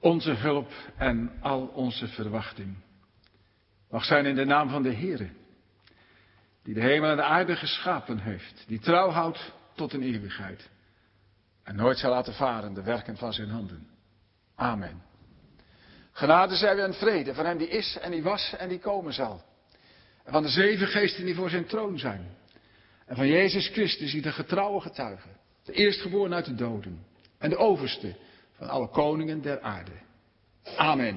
Onze hulp en al onze verwachting mag zijn in de naam van de Heere, die de hemel en de aarde geschapen heeft, die trouw houdt tot een eeuwigheid en nooit zal laten varen de werken van zijn handen. Amen. Genade zij u en vrede van hem die is en die was en die komen zal. En van de 7 geesten die voor zijn troon zijn. En van Jezus Christus die de getrouwe getuige, de eerstgeboren uit de doden en de overste van alle koningen der aarde. Amen.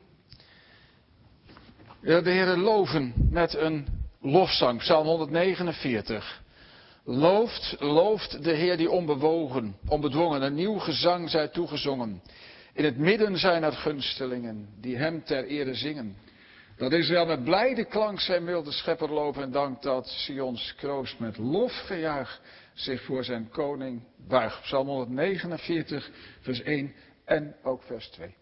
We willen de Heere loven met een lofzang, Psalm 149. Looft de Heer die onbewogen, onbedwongen, een nieuw gezang zij toegezongen. In het midden zijn er gunstelingen die hem ter ere zingen. Dat Israël met blijde klank zijn milde schepper loven en dankt, dat Sions kroost met lofgejuich zich voor zijn koning buigt. Psalm 149, vers 1 en ook vers 2.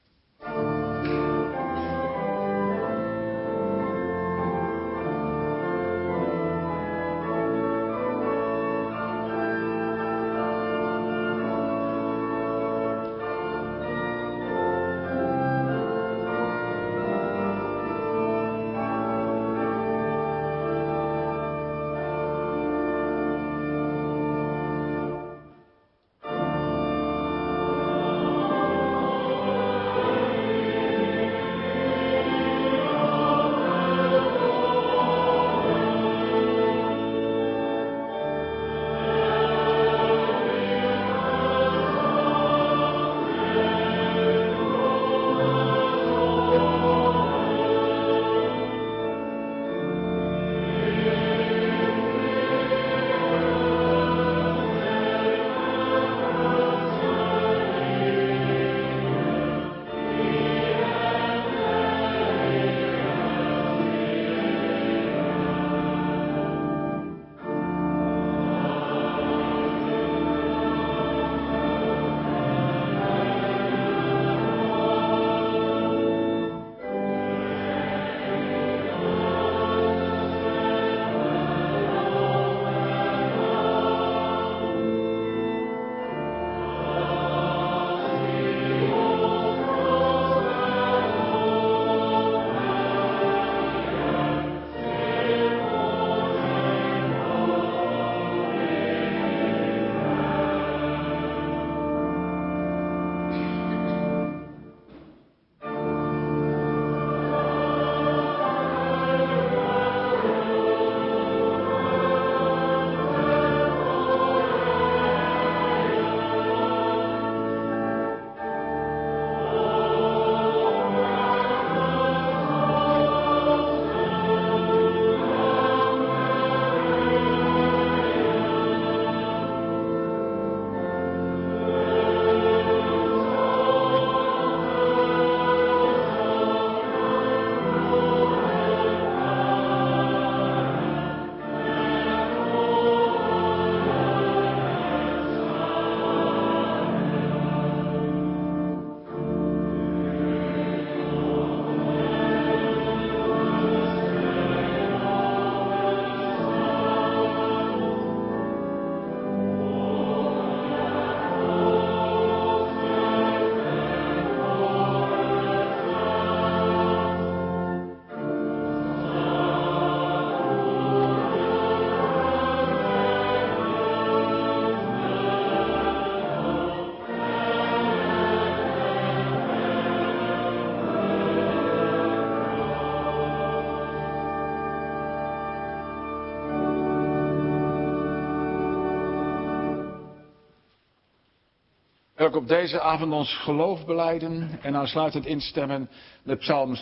Ook op deze avond ons geloof belijden en aansluitend instemmen met Psalm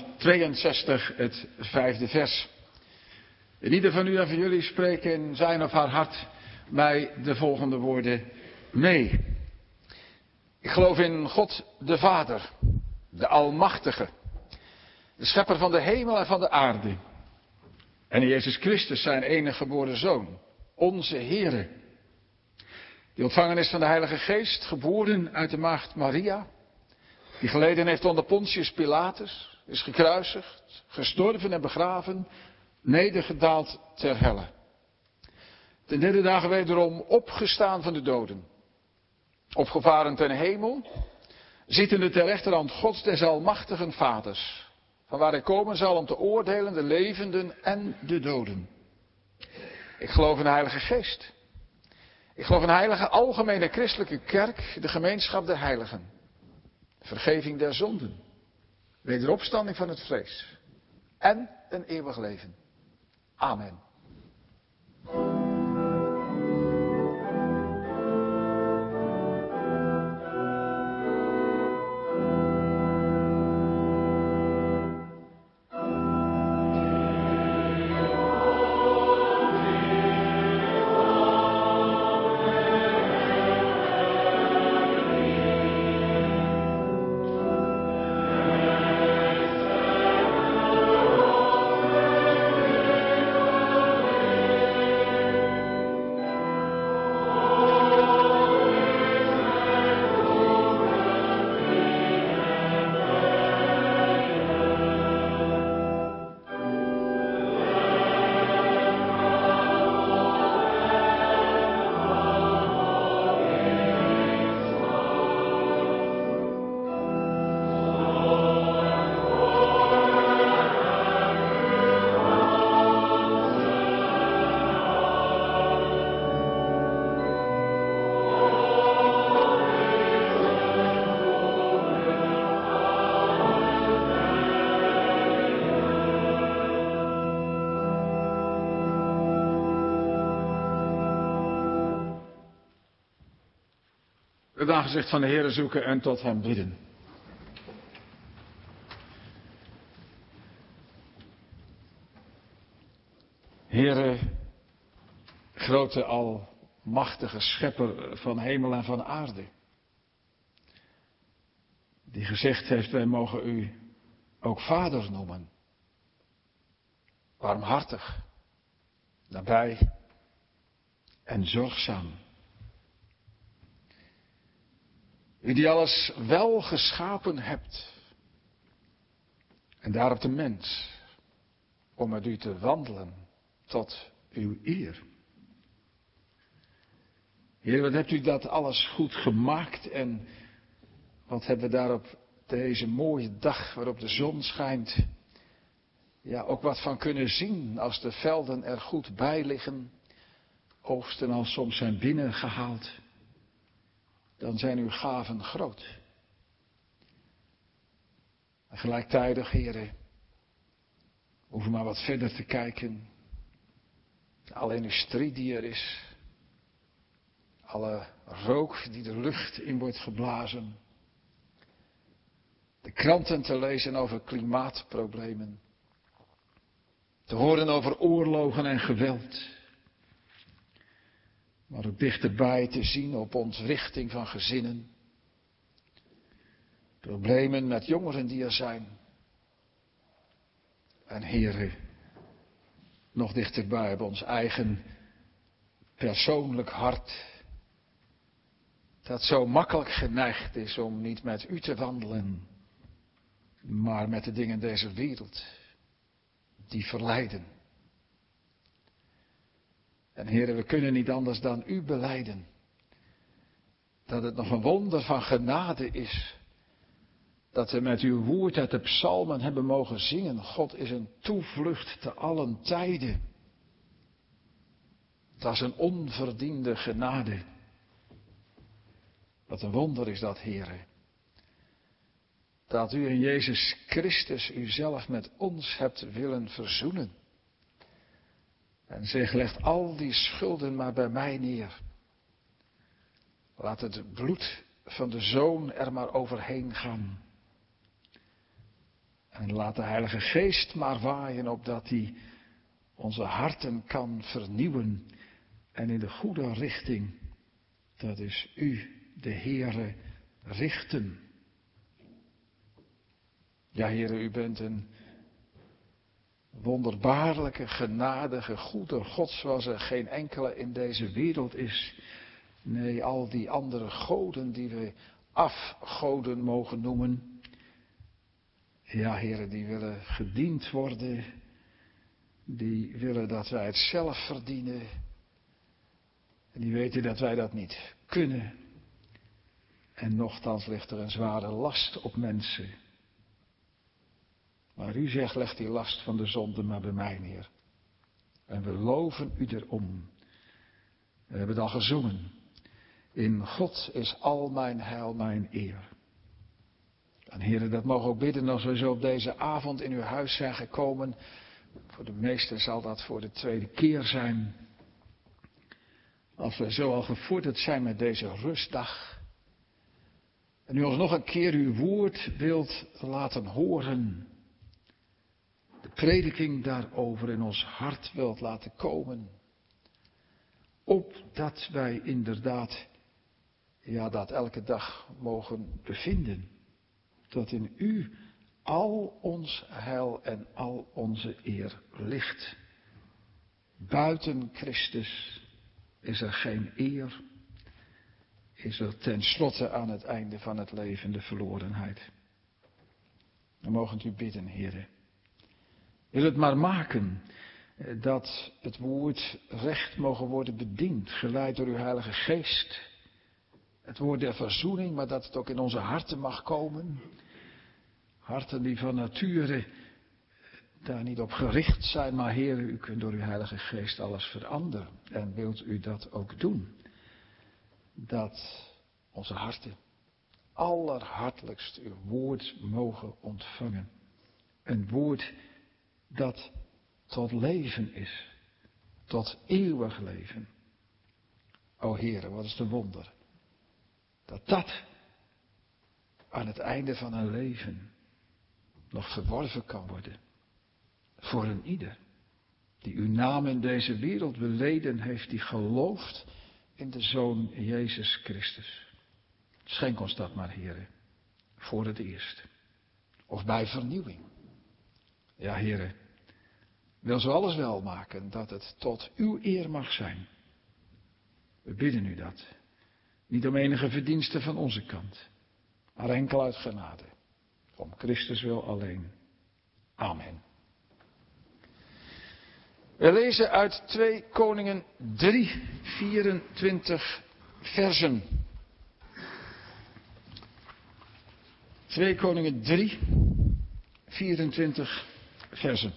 62, het 5e vers. En ieder van u en van jullie spreken in zijn of haar hart mij de volgende woorden mee. Ik geloof in God de Vader, de Almachtige, de Schepper van de hemel en van de aarde. En in Jezus Christus, zijn enige geboren Zoon, onze Heere, die ontvangen is van de Heilige Geest, geboren uit de maagd Maria, die geleden heeft onder Pontius Pilatus, is gekruisigd, gestorven en begraven, nedergedaald ter helle. Ten derde dagen wederom opgestaan van de doden, opgevaren ten hemel, zittende ter rechterhand Gods des almachtigen Vaders, van waar hij komen zal om te oordelen de levenden en de doden. Ik geloof in de Heilige Geest. Ik geloof in een heilige algemene christelijke kerk, de gemeenschap der heiligen. Vergeving der zonden. Wederopstanding van het vlees. En een eeuwig leven. Amen. Het aangezicht van de Heere zoeken en tot hem bidden. Heere, grote almachtige schepper van hemel en van aarde. Die gezegd heeft, wij mogen u ook vader noemen. Warmhartig, nabij en zorgzaam. U die alles wel geschapen hebt. En daarop de mens. Om met u te wandelen tot uw eer. Heer, wat hebt u dat alles goed gemaakt en wat hebben we daar op deze mooie dag waarop de zon schijnt, ja, ook wat van kunnen zien als de velden er goed bij liggen, oogsten al soms zijn binnengehaald, dan zijn uw gaven groot. En gelijktijdig, heren, hoeven maar wat verder te kijken. Alle industrie die er is, alle rook die de lucht in wordt geblazen, de kranten te lezen over klimaatproblemen, te horen over oorlogen en geweld, maar ook dichterbij te zien op ontwrichting van gezinnen, problemen met jongeren die er zijn. En heren, nog dichterbij op ons eigen persoonlijk hart, dat zo makkelijk geneigd is om niet met u te wandelen, maar met de dingen deze wereld, die verleiden. En heren, we kunnen niet anders dan u belijden, dat het nog een wonder van genade is, dat we met uw woord uit de psalmen hebben mogen zingen. God is een toevlucht te allen tijden. Dat is een onverdiende genade. Wat een wonder is dat, Heere. Dat u in Jezus Christus uzelf met ons hebt willen verzoenen. En zeg, legt al die schulden maar bij mij neer. Laat het bloed van de Zoon er maar overheen gaan. En laat de Heilige Geest maar waaien, opdat hij onze harten kan vernieuwen. En in de goede richting, dat is u, de Heere, richten. Ja, Heere, u bent een wonderbaarlijke, genadige, goede God, zoals er geen enkele in deze wereld is. Nee, al die andere goden die we afgoden mogen noemen. Ja, Heere, die willen gediend worden. Die willen dat wij het zelf verdienen. En die weten dat wij dat niet kunnen. En nochtans ligt er een zware last op mensen. Maar u zegt, leg die last van de zonde maar bij mij neer. En we loven u erom. We hebben het al gezongen. In God is al mijn heil, mijn eer. En heren, dat mogen we ook bidden als we zo op deze avond in uw huis zijn gekomen. Voor de meesten zal dat voor de tweede keer zijn. Als we zo al gevorderd zijn met deze rustdag. En u ons nog een keer uw woord wilt laten horen. De prediking daarover in ons hart wilt laten komen. Opdat wij inderdaad, dat elke dag mogen bevinden. Dat in u al ons heil en al onze eer ligt. Buiten Christus is er geen eer. Is er tenslotte aan het einde van het leven de verlorenheid. We mogen u bidden, heren. Wil het maar maken dat het woord recht mogen worden bediend, geleid door uw Heilige Geest. Het woord der verzoening, maar dat het ook in onze harten mag komen. Harten die van nature daar niet op gericht zijn, maar Heer, u kunt door uw Heilige Geest alles veranderen. En wilt u dat ook doen? Dat onze harten allerhartelijkst uw woord mogen ontvangen. Een woord dat tot leven is. Tot eeuwig leven. O Heere, wat is de wonder. Dat aan het einde van een leven nog verworven kan worden. Voor een ieder. Die uw naam in deze wereld beleden heeft. Die gelooft in de Zoon Jezus Christus. Schenk ons dat maar, Heere. Voor het eerst. Of bij vernieuwing. Ja, Heere. Wil zo alles wel maken dat het tot uw eer mag zijn. We bidden u dat. Niet om enige verdienste van onze kant. Maar enkel uit genade. Om Christus wil alleen. Amen. We lezen uit 2 Koningen 3, 24 versen. 2 Koningen 3, 24 versen.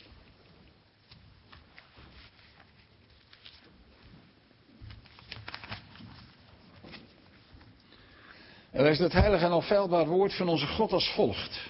En leest het heilige en onfeilbaar woord van onze God als volgt.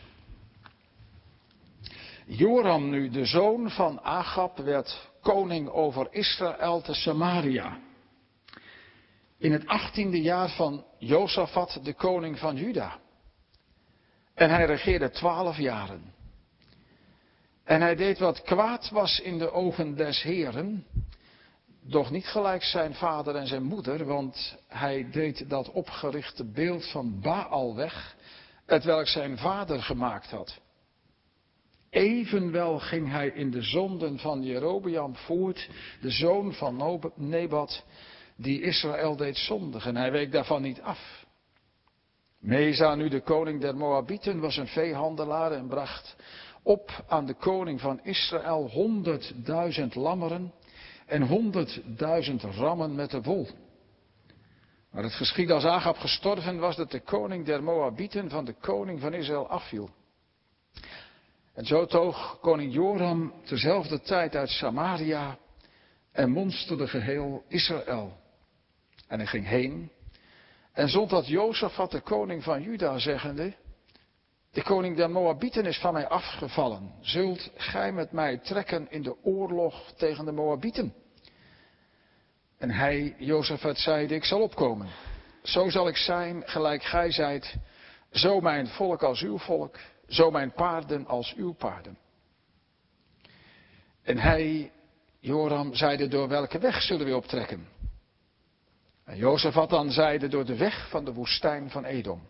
Joram nu, de zoon van Agab, werd koning over Israël te Samaria. In het 18e jaar van Josafat, de koning van Juda. En hij regeerde 12 jaren. En hij deed wat kwaad was in de ogen des Heeren, doch niet gelijk zijn vader en zijn moeder, want hij deed dat opgerichte beeld van Baal weg, hetwelk zijn vader gemaakt had. Evenwel ging hij in de zonden van Jerobeam voort, de zoon van Nebat, die Israël deed zondigen. Hij week daarvan niet af. Mesa, nu de koning der Moabieten, was een veehandelaar en bracht op aan de koning van Israël 100.000 lammeren en 100.000 rammen met de wol. Maar het geschiedde als Agab gestorven was, dat de koning der Moabieten van de koning van Israël afviel. En zo toog koning Joram terzelfde tijd uit Samaria en monsterde geheel Israël. En hij ging heen en zond dat Josafat, de koning van Juda, zeggende: de koning der Moabieten is van mij afgevallen. Zult gij met mij trekken in de oorlog tegen de Moabieten? En hij, Josafat, zeide: ik zal opkomen. Zo zal ik zijn, gelijk gij zijt. Zo mijn volk als uw volk. Zo mijn paarden als uw paarden. En hij, Joram, zeide: door welke weg zullen we optrekken? En Josafat dan zeide: door de weg van de woestijn van Edom.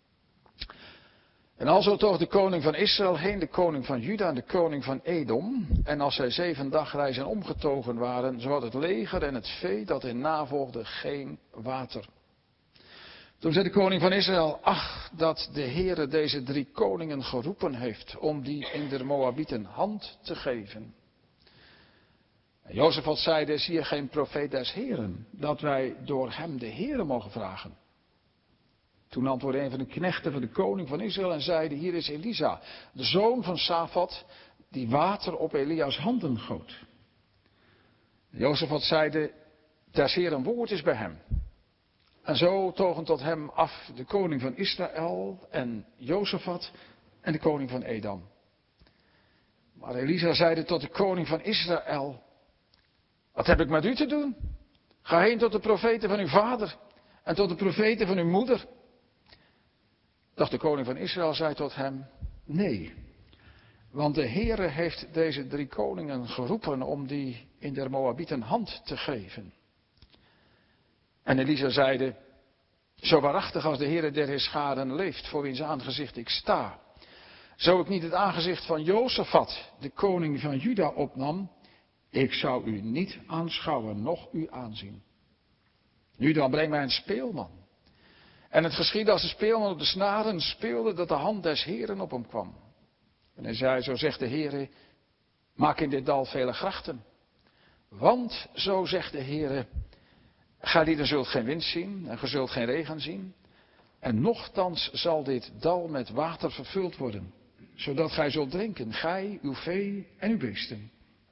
En alzo toog de koning van Israël heen, de koning van Juda en de koning van Edom. En als zij 7 dagreizen omgetogen waren, zo had het leger en het vee dat hen navolgde geen water. Toen zei de koning van Israël: ach, dat de Heere deze 3 koningen geroepen heeft om die in de Moabieten hand te geven. En Josafat zeide: is hier geen profeet des Heeren, dat wij door hem de Heere mogen vragen? Toen antwoordde een van de knechten van de koning van Israël en zeide, hier is Elisa, de zoon van Safat, die water op Elia's handen goot. Jozefat zeide, des Heeren woord is bij hem. En zo togen tot hem af de koning van Israël en Jozefat en de koning van Edom. Maar Elisa zeide tot de koning van Israël, wat heb ik met u te doen? Ga heen tot de profeten van uw vader en tot de profeten van uw moeder. Doch de koning van Israël zei tot hem, nee, want de Heere heeft deze 3 koningen geroepen om die in der Moabieten hand te geven. En Elisa zeide, zo waarachtig als de Heere der Heerscharen leeft, voor wiens aangezicht ik sta, zo ik niet het aangezicht van Jozefat, de koning van Juda, opnam, ik zou u niet aanschouwen, noch u aanzien. Nu dan, breng mij een speelman. En het geschiedde als de speelman op de snaren speelde, dat de hand des Heeren op hem kwam. En hij zei, zo zegt de Heere, maak in dit dal vele grachten. Want, zo zegt de Heere, gij zult geen wind zien en ge zult geen regen zien. En nochtans zal dit dal met water vervuld worden, zodat gij zult drinken, gij, uw vee en uw beesten.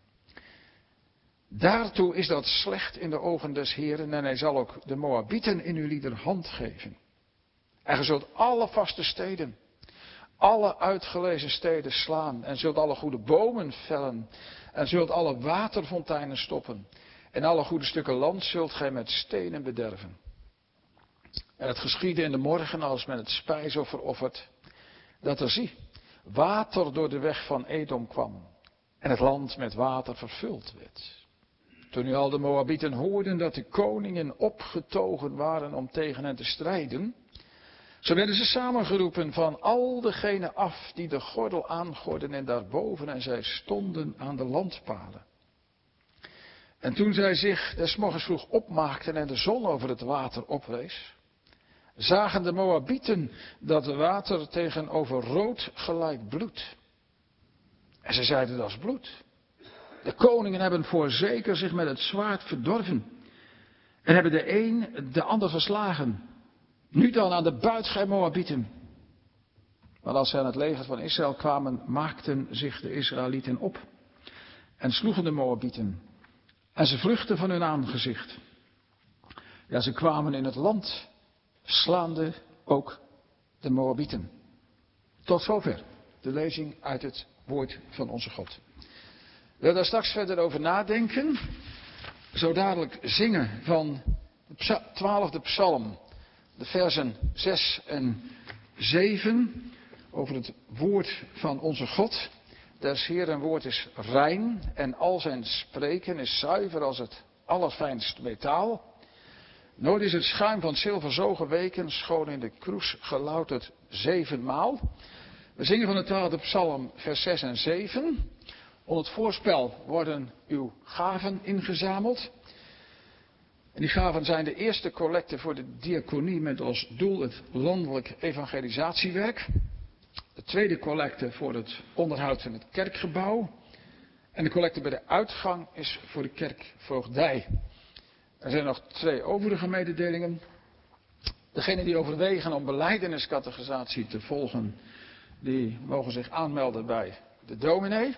Daartoe is dat slecht in de ogen des Heeren en hij zal ook de Moabieten in uw lieder hand geven. En ge zult alle vaste steden, alle uitgelezen steden slaan en zult alle goede bomen vellen en zult alle waterfonteinen stoppen. En alle goede stukken land zult gij met stenen bederven. En het geschiedde in de morgen als men het spijsoffer offert, dat er zie, water door de weg van Edom kwam en het land met water vervuld werd. Toen nu al de Moabieten hoorden dat de koningen opgetogen waren om tegen hen te strijden, zo werden ze samengeroepen van al degenen af die de gordel aangorden en daarboven en zij stonden aan de landpalen. En toen zij zich des morgens vroeg opmaakten en de zon over het water oprees, zagen de Moabieten dat het water tegenover rood gelijk bloed. En ze zeiden, dat is bloed. De koningen hebben voorzeker zich met het zwaard verdorven. En hebben de een de ander verslagen. Nu dan aan de buit, gij Moabieten. Maar als zij aan het leger van Israël kwamen, maakten zich de Israëlieten op. En sloegen de Moabieten. En ze vluchtten van hun aangezicht. Ja, ze kwamen in het land, slaande ook de Moabieten. Tot zover de lezing uit het woord van onze God. We willen daar straks verder over nadenken. Zo dadelijk zingen van de 12e psalm, de versen 6 en 7, over het woord van onze God. Des Heeren woord is rein en al zijn spreken is zuiver als het allerfijnst metaal. Nooit is het schuim van zilver zo geweken, schoon in de kroes gelouterd 7-maal. We zingen van de 12e psalm vers 6 en 7. Onder het voorspel worden uw gaven ingezameld. En die gaven zijn de eerste collecte voor de diaconie met als doel het landelijk evangelisatiewerk. De tweede collecte voor het onderhoud van het kerkgebouw. En de collecte bij de uitgang is voor de kerkvoogdij. Er zijn nog 2 overige mededelingen. Degenen die overwegen om belijdeniscatechisatie te volgen, die mogen zich aanmelden bij de dominee.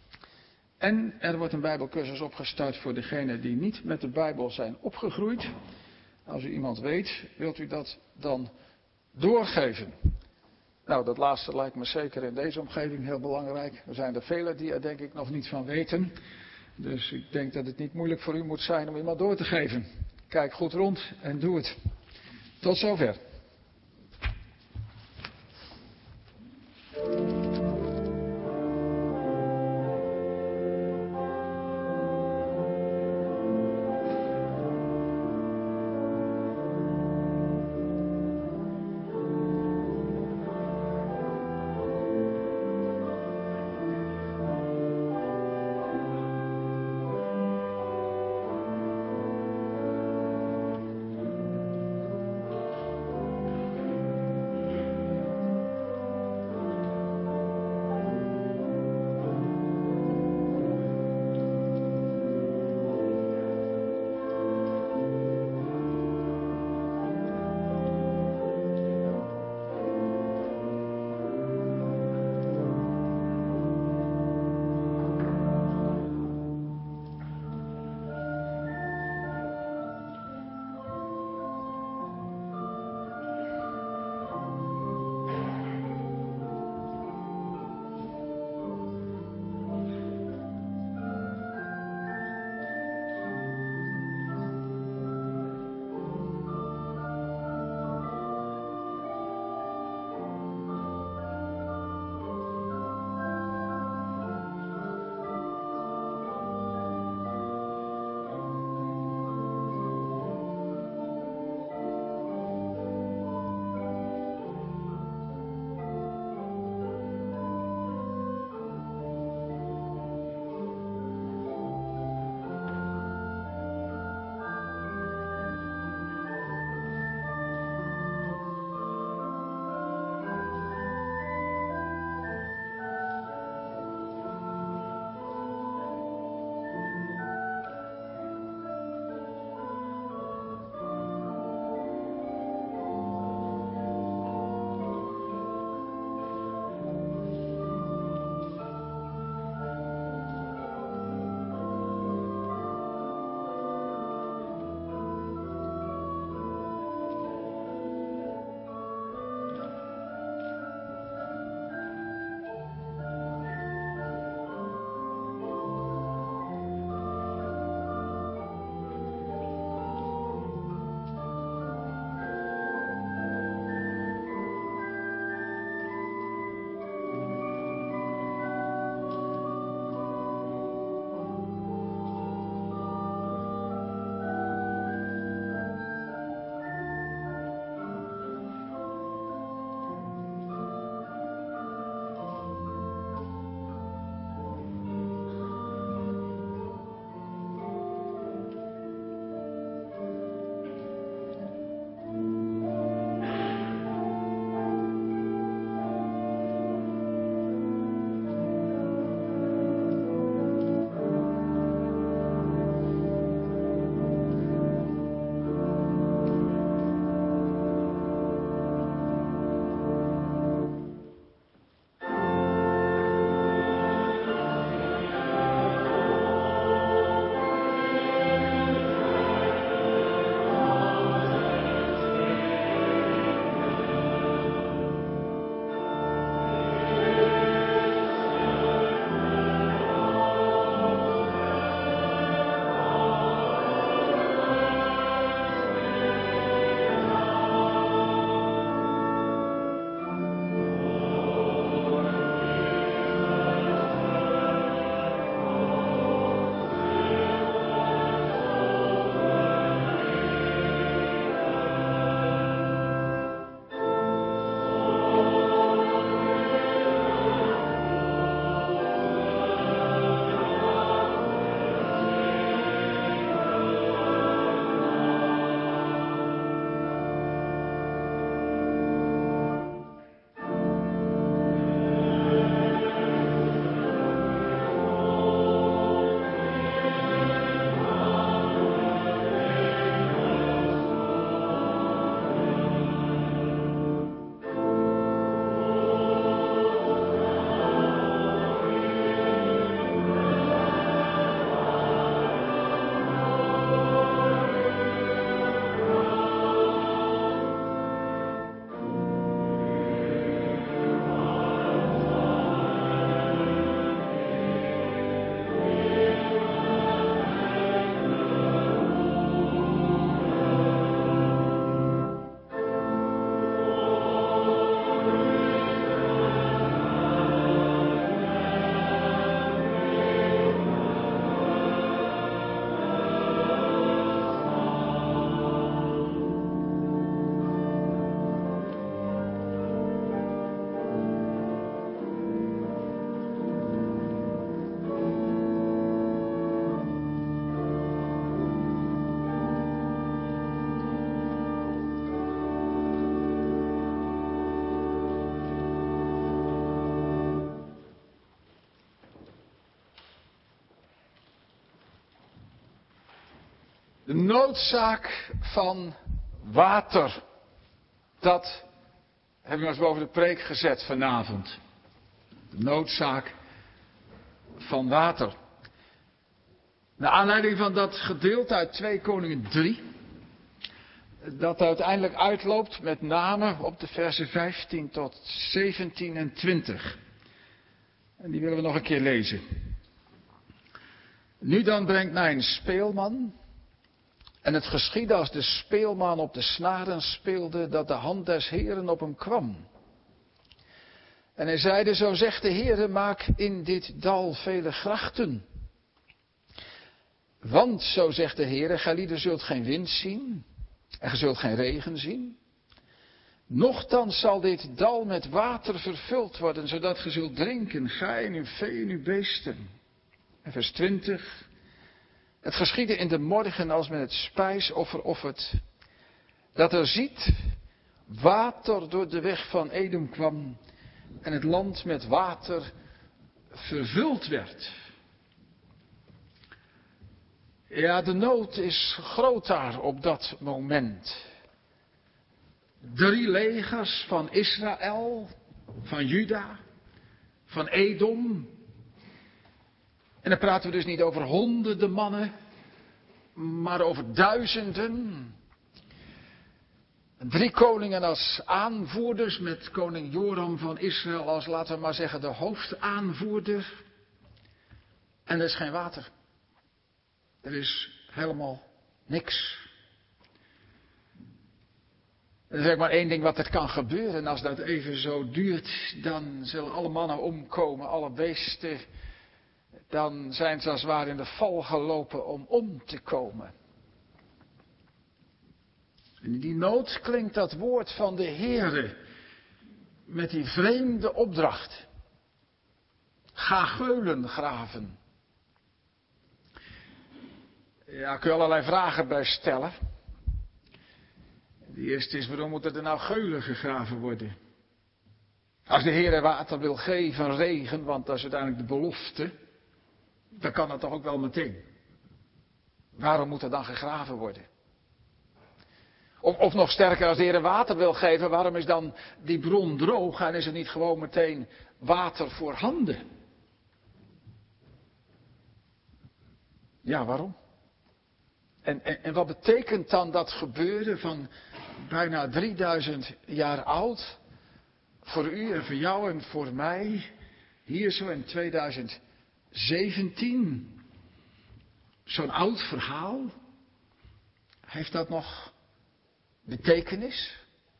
En er wordt een bijbelcursus opgestart voor degenen die niet met de Bijbel zijn opgegroeid. Als u iemand weet, wilt u dat dan doorgeven? Nou, dat laatste lijkt me zeker in deze omgeving heel belangrijk. Er zijn er velen die er denk ik nog niet van weten. Dus ik denk dat het niet moeilijk voor u moet zijn om iemand door te geven. Kijk goed rond en doe het. Tot zover. De noodzaak van water. Dat hebben we eens boven de preek gezet vanavond. De noodzaak van water. Naar aanleiding van dat gedeelte uit 2 Koningen 3. Dat uiteindelijk uitloopt met name op de versen 15 tot 17 en 20. En die willen we nog een keer lezen. Nu dan brengt mij een speelman. En het geschiedde als de speelman op de snaren speelde, dat de hand des Heeren op hem kwam. En hij zeide, zo zegt de Heere, maak in dit dal vele grachten. Want, zo zegt de Heere, gij zult geen wind zien, en gij zult geen regen zien. Nochtans zal dit dal met water vervuld worden, zodat gij zult drinken, gij en uw vee en uw beesten. En vers 20. Het geschiedde in de morgen als men het spijsoffer offert, dat er ziet water door de weg van Edom kwam en het land met water vervuld werd. Ja, de nood is groot daar op dat moment. 3 legers van Israël, van Juda, van Edom. En dan praten we dus niet over honderden mannen, maar over duizenden. 3 koningen als aanvoerders met koning Joram van Israël als, laten we maar zeggen, de hoofdaanvoerder. En er is geen water. Er is helemaal niks. Er is eigenlijk maar 1 ding wat er kan gebeuren. En als dat even zo duurt, dan zullen alle mannen omkomen, alle beesten. Dan zijn ze als het ware in de val gelopen om te komen. En in die nood klinkt dat woord van de Heere met die vreemde opdracht. Ga geulen graven. Ja, kun je allerlei vragen bij stellen. De eerste is, waarom moeten er nou geulen gegraven worden? Als de Heere water wil geven, regen, want dat is uiteindelijk de belofte, dan kan dat toch ook wel meteen. Waarom moet er dan gegraven worden? Of nog sterker, als de Heer water wil geven, waarom is dan die bron droog en is er niet gewoon meteen water voorhanden? Ja, waarom? En wat betekent dan dat gebeuren van bijna 3000 jaar oud? Voor u en voor jou en voor mij, hier zo in 2017. Zo'n oud verhaal. Heeft dat nog betekenis?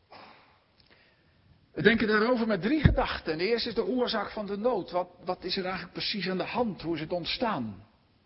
We denken daarover met 3 gedachten. De eerste is de oorzaak van de nood. Wat is er eigenlijk precies aan de hand? Hoe is het ontstaan?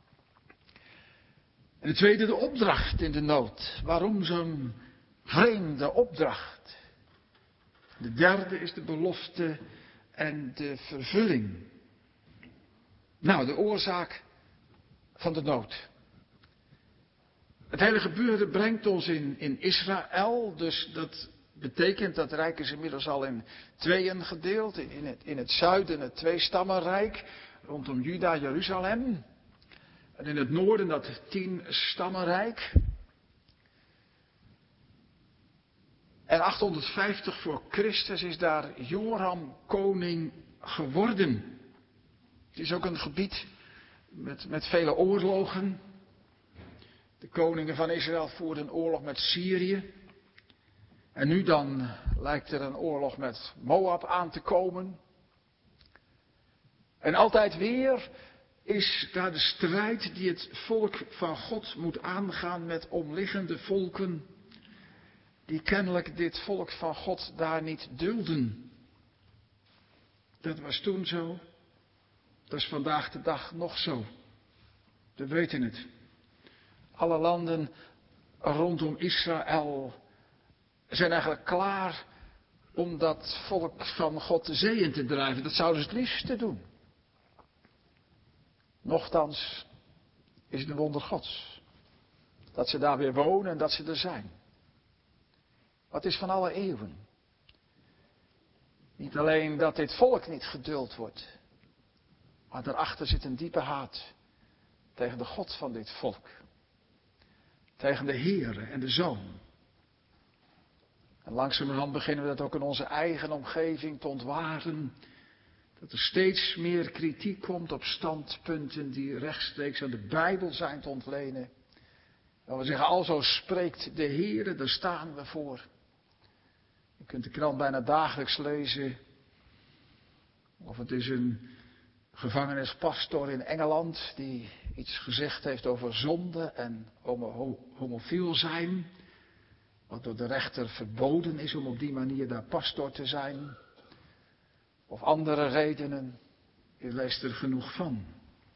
En de tweede de opdracht in de nood. Waarom zo'n vreemde opdracht? De derde is de belofte en de vervulling. Nou, de oorzaak van de nood. Het hele gebeuren brengt ons in Israël, dus dat betekent dat het rijk is inmiddels al in 2 gedeeld. In het zuiden het 2-stammenrijk, rondom Juda, Jeruzalem. En in het noorden dat 10-stammenrijk. En 850 voor Christus is daar Joram koning geworden. Het is ook een gebied met vele oorlogen. De koningen van Israël voerden oorlog met Syrië. En nu dan lijkt er een oorlog met Moab aan te komen. En altijd weer is daar de strijd die het volk van God moet aangaan met omliggende volken. Die kennelijk dit volk van God daar niet dulden. Dat was toen zo. Dat is vandaag de dag nog zo. We weten het. Alle landen rondom Israël zijn eigenlijk klaar om dat volk van God de zee in te drijven. Dat zouden ze het liefste doen. Nochtans is het een wonder Gods. Dat ze daar weer wonen en dat ze er zijn. Wat is van alle eeuwen. Niet alleen dat dit volk niet geduld wordt. Maar daarachter zit een diepe haat tegen de God van dit volk. tegen de Heere en de Zoon. En langzamerhand beginnen we dat ook in onze eigen omgeving te ontwaren. Dat er steeds meer kritiek komt op standpunten die rechtstreeks aan de Bijbel zijn te ontlenen. En we zeggen, alzo spreekt de Heere, daar staan we voor. Je kunt de krant bijna dagelijks lezen. Of het is een gevangenispastor in Engeland die iets gezegd heeft over zonde en homofiel zijn. Wat door de rechter verboden is om op die manier daar pastor te zijn. Of andere redenen. Je leest er genoeg van.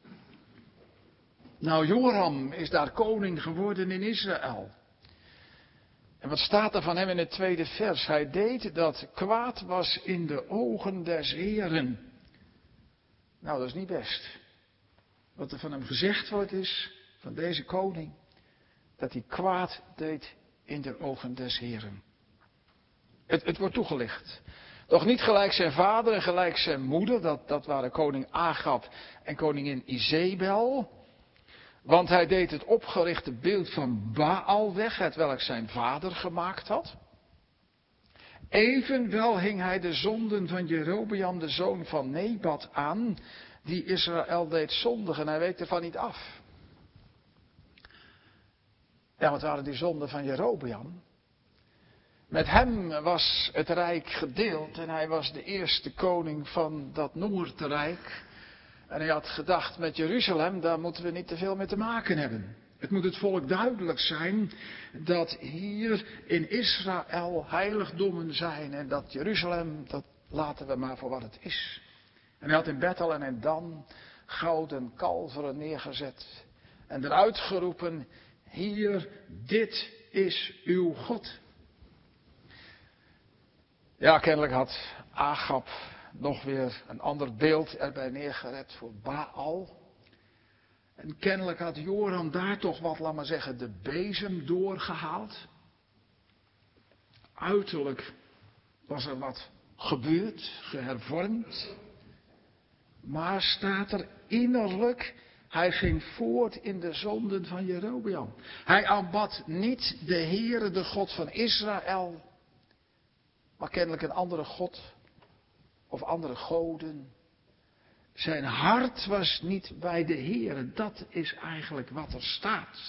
Nou, Joram is daar koning geworden in Israël. En wat staat er van hem in het tweede vers? Hij deed dat kwaad was in de ogen des Heeren. Nou, dat is niet best. Wat er van hem gezegd wordt is, van deze koning, dat hij kwaad deed in de ogen des Heeren. Het wordt toegelicht. Doch niet gelijk zijn vader en gelijk zijn moeder, dat waren koning Agab en koningin Izebel. Want hij deed het opgerichte beeld van Baal weg, hetwelk zijn vader gemaakt had. Evenwel hing hij de zonden van Jerobeam, de zoon van Nebat, aan, die Israël deed zondigen. Hij week ervan niet af. Ja, wat waren die zonden van Jerobeam? Met hem was het rijk gedeeld en hij was de eerste koning van dat Noordrijk. En hij had gedacht, met Jeruzalem, daar moeten we niet te veel mee te maken hebben. Het moet het volk duidelijk zijn dat hier in Israël heiligdommen zijn en dat Jeruzalem, dat laten we maar voor wat het is. En hij had in Bethel en in Dan gouden kalveren neergezet en eruit geroepen, hier, dit is uw God. Ja, kennelijk had Agab nog weer een ander beeld erbij neergezet voor Baal. En kennelijk had Joram daar toch wat, laat maar zeggen, de bezem doorgehaald. Uiterlijk was er wat gebeurd, gehervormd. Maar staat er innerlijk, hij ging voort in de zonden van Jerobeam. Hij aanbad niet de Heere, de God van Israël, maar kennelijk een andere God of andere goden. Zijn hart was niet bij de Heere. Dat is eigenlijk wat er staat.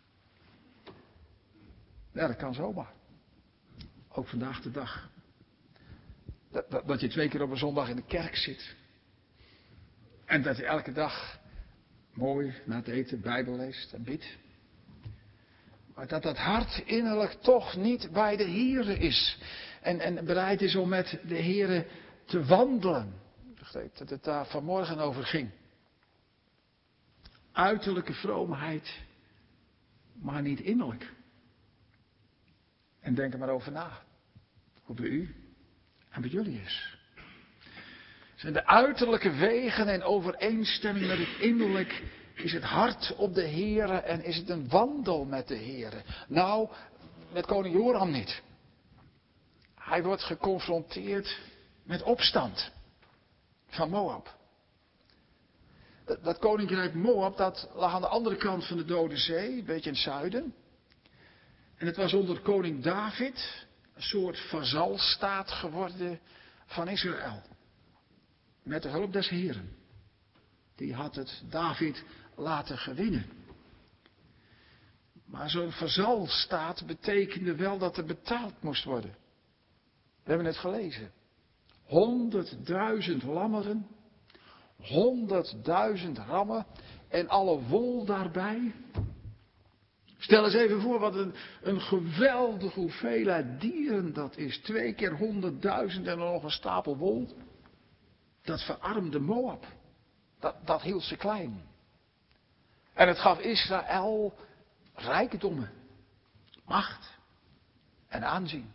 Ja, dat kan zomaar. Ook vandaag de dag. Dat je 2 keer op een zondag in de kerk zit. En dat je elke dag mooi na het eten Bijbel leest en bidt. Maar dat dat hart innerlijk toch niet bij de Heere is. En bereid is om met de Heere te wandelen. Ik begreep dat het daar vanmorgen over ging. Uiterlijke vroomheid, maar niet innerlijk. En denk er maar over na. Hoe bij u en bij jullie is. Zijn de uiterlijke wegen in overeenstemming met het innerlijk? Is het hart op de Heere en is het een wandel met de Heere? Nou, met koning Joram niet. Hij wordt geconfronteerd met opstand van Moab. Dat koninkrijk Moab, dat lag aan de andere kant van de Dode Zee, een beetje in het zuiden. En het was onder koning David een soort vazalstaat geworden van Israël. Met de hulp des Heeren. Die had het David laten gewinnen. Maar zo'n vazalstaat betekende wel dat er betaald moest worden. We hebben het gelezen. 100.000 lammeren, 100.000 rammen en alle wol daarbij. Stel eens even voor wat een geweldige hoeveelheid dieren dat is. 2 keer 100.000 en dan nog een stapel wol. Dat verarmde Moab. Dat hield ze klein. En het gaf Israël rijkdommen, macht en aanzien.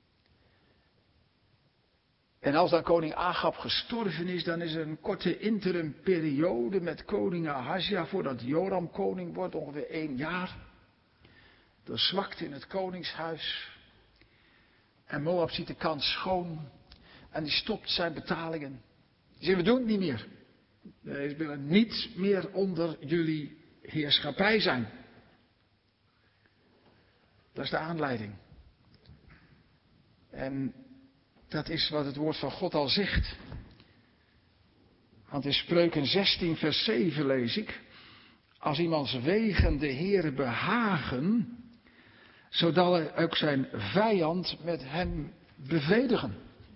En als dan koning Agab gestorven is, dan is er een korte interimperiode met koning Ahazia voordat Joram koning wordt, ongeveer 1 jaar. Er zwakt in het koningshuis. En Moab ziet de kans schoon en die stopt zijn betalingen. Die zegt, we doen het niet meer. We willen niet meer onder jullie heerschappij zijn. Dat is de aanleiding. En dat is wat het woord van God al zegt. Want in Spreuken 16 vers 7 lees ik: als iemands wegen de Heere behagen, zodat ook zijn vijand met hem bevredigen.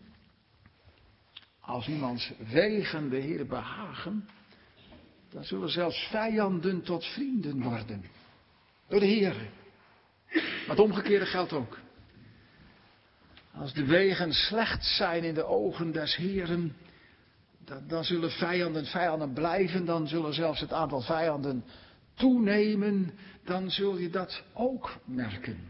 Als iemands wegen de Heere behagen, dan zullen zelfs vijanden tot vrienden worden. Door de Heere. Maar het omgekeerde geldt ook. Als de wegen slecht zijn in de ogen des Heeren, dan zullen vijanden blijven, dan zullen zelfs het aantal vijanden toenemen, dan zul je dat ook merken.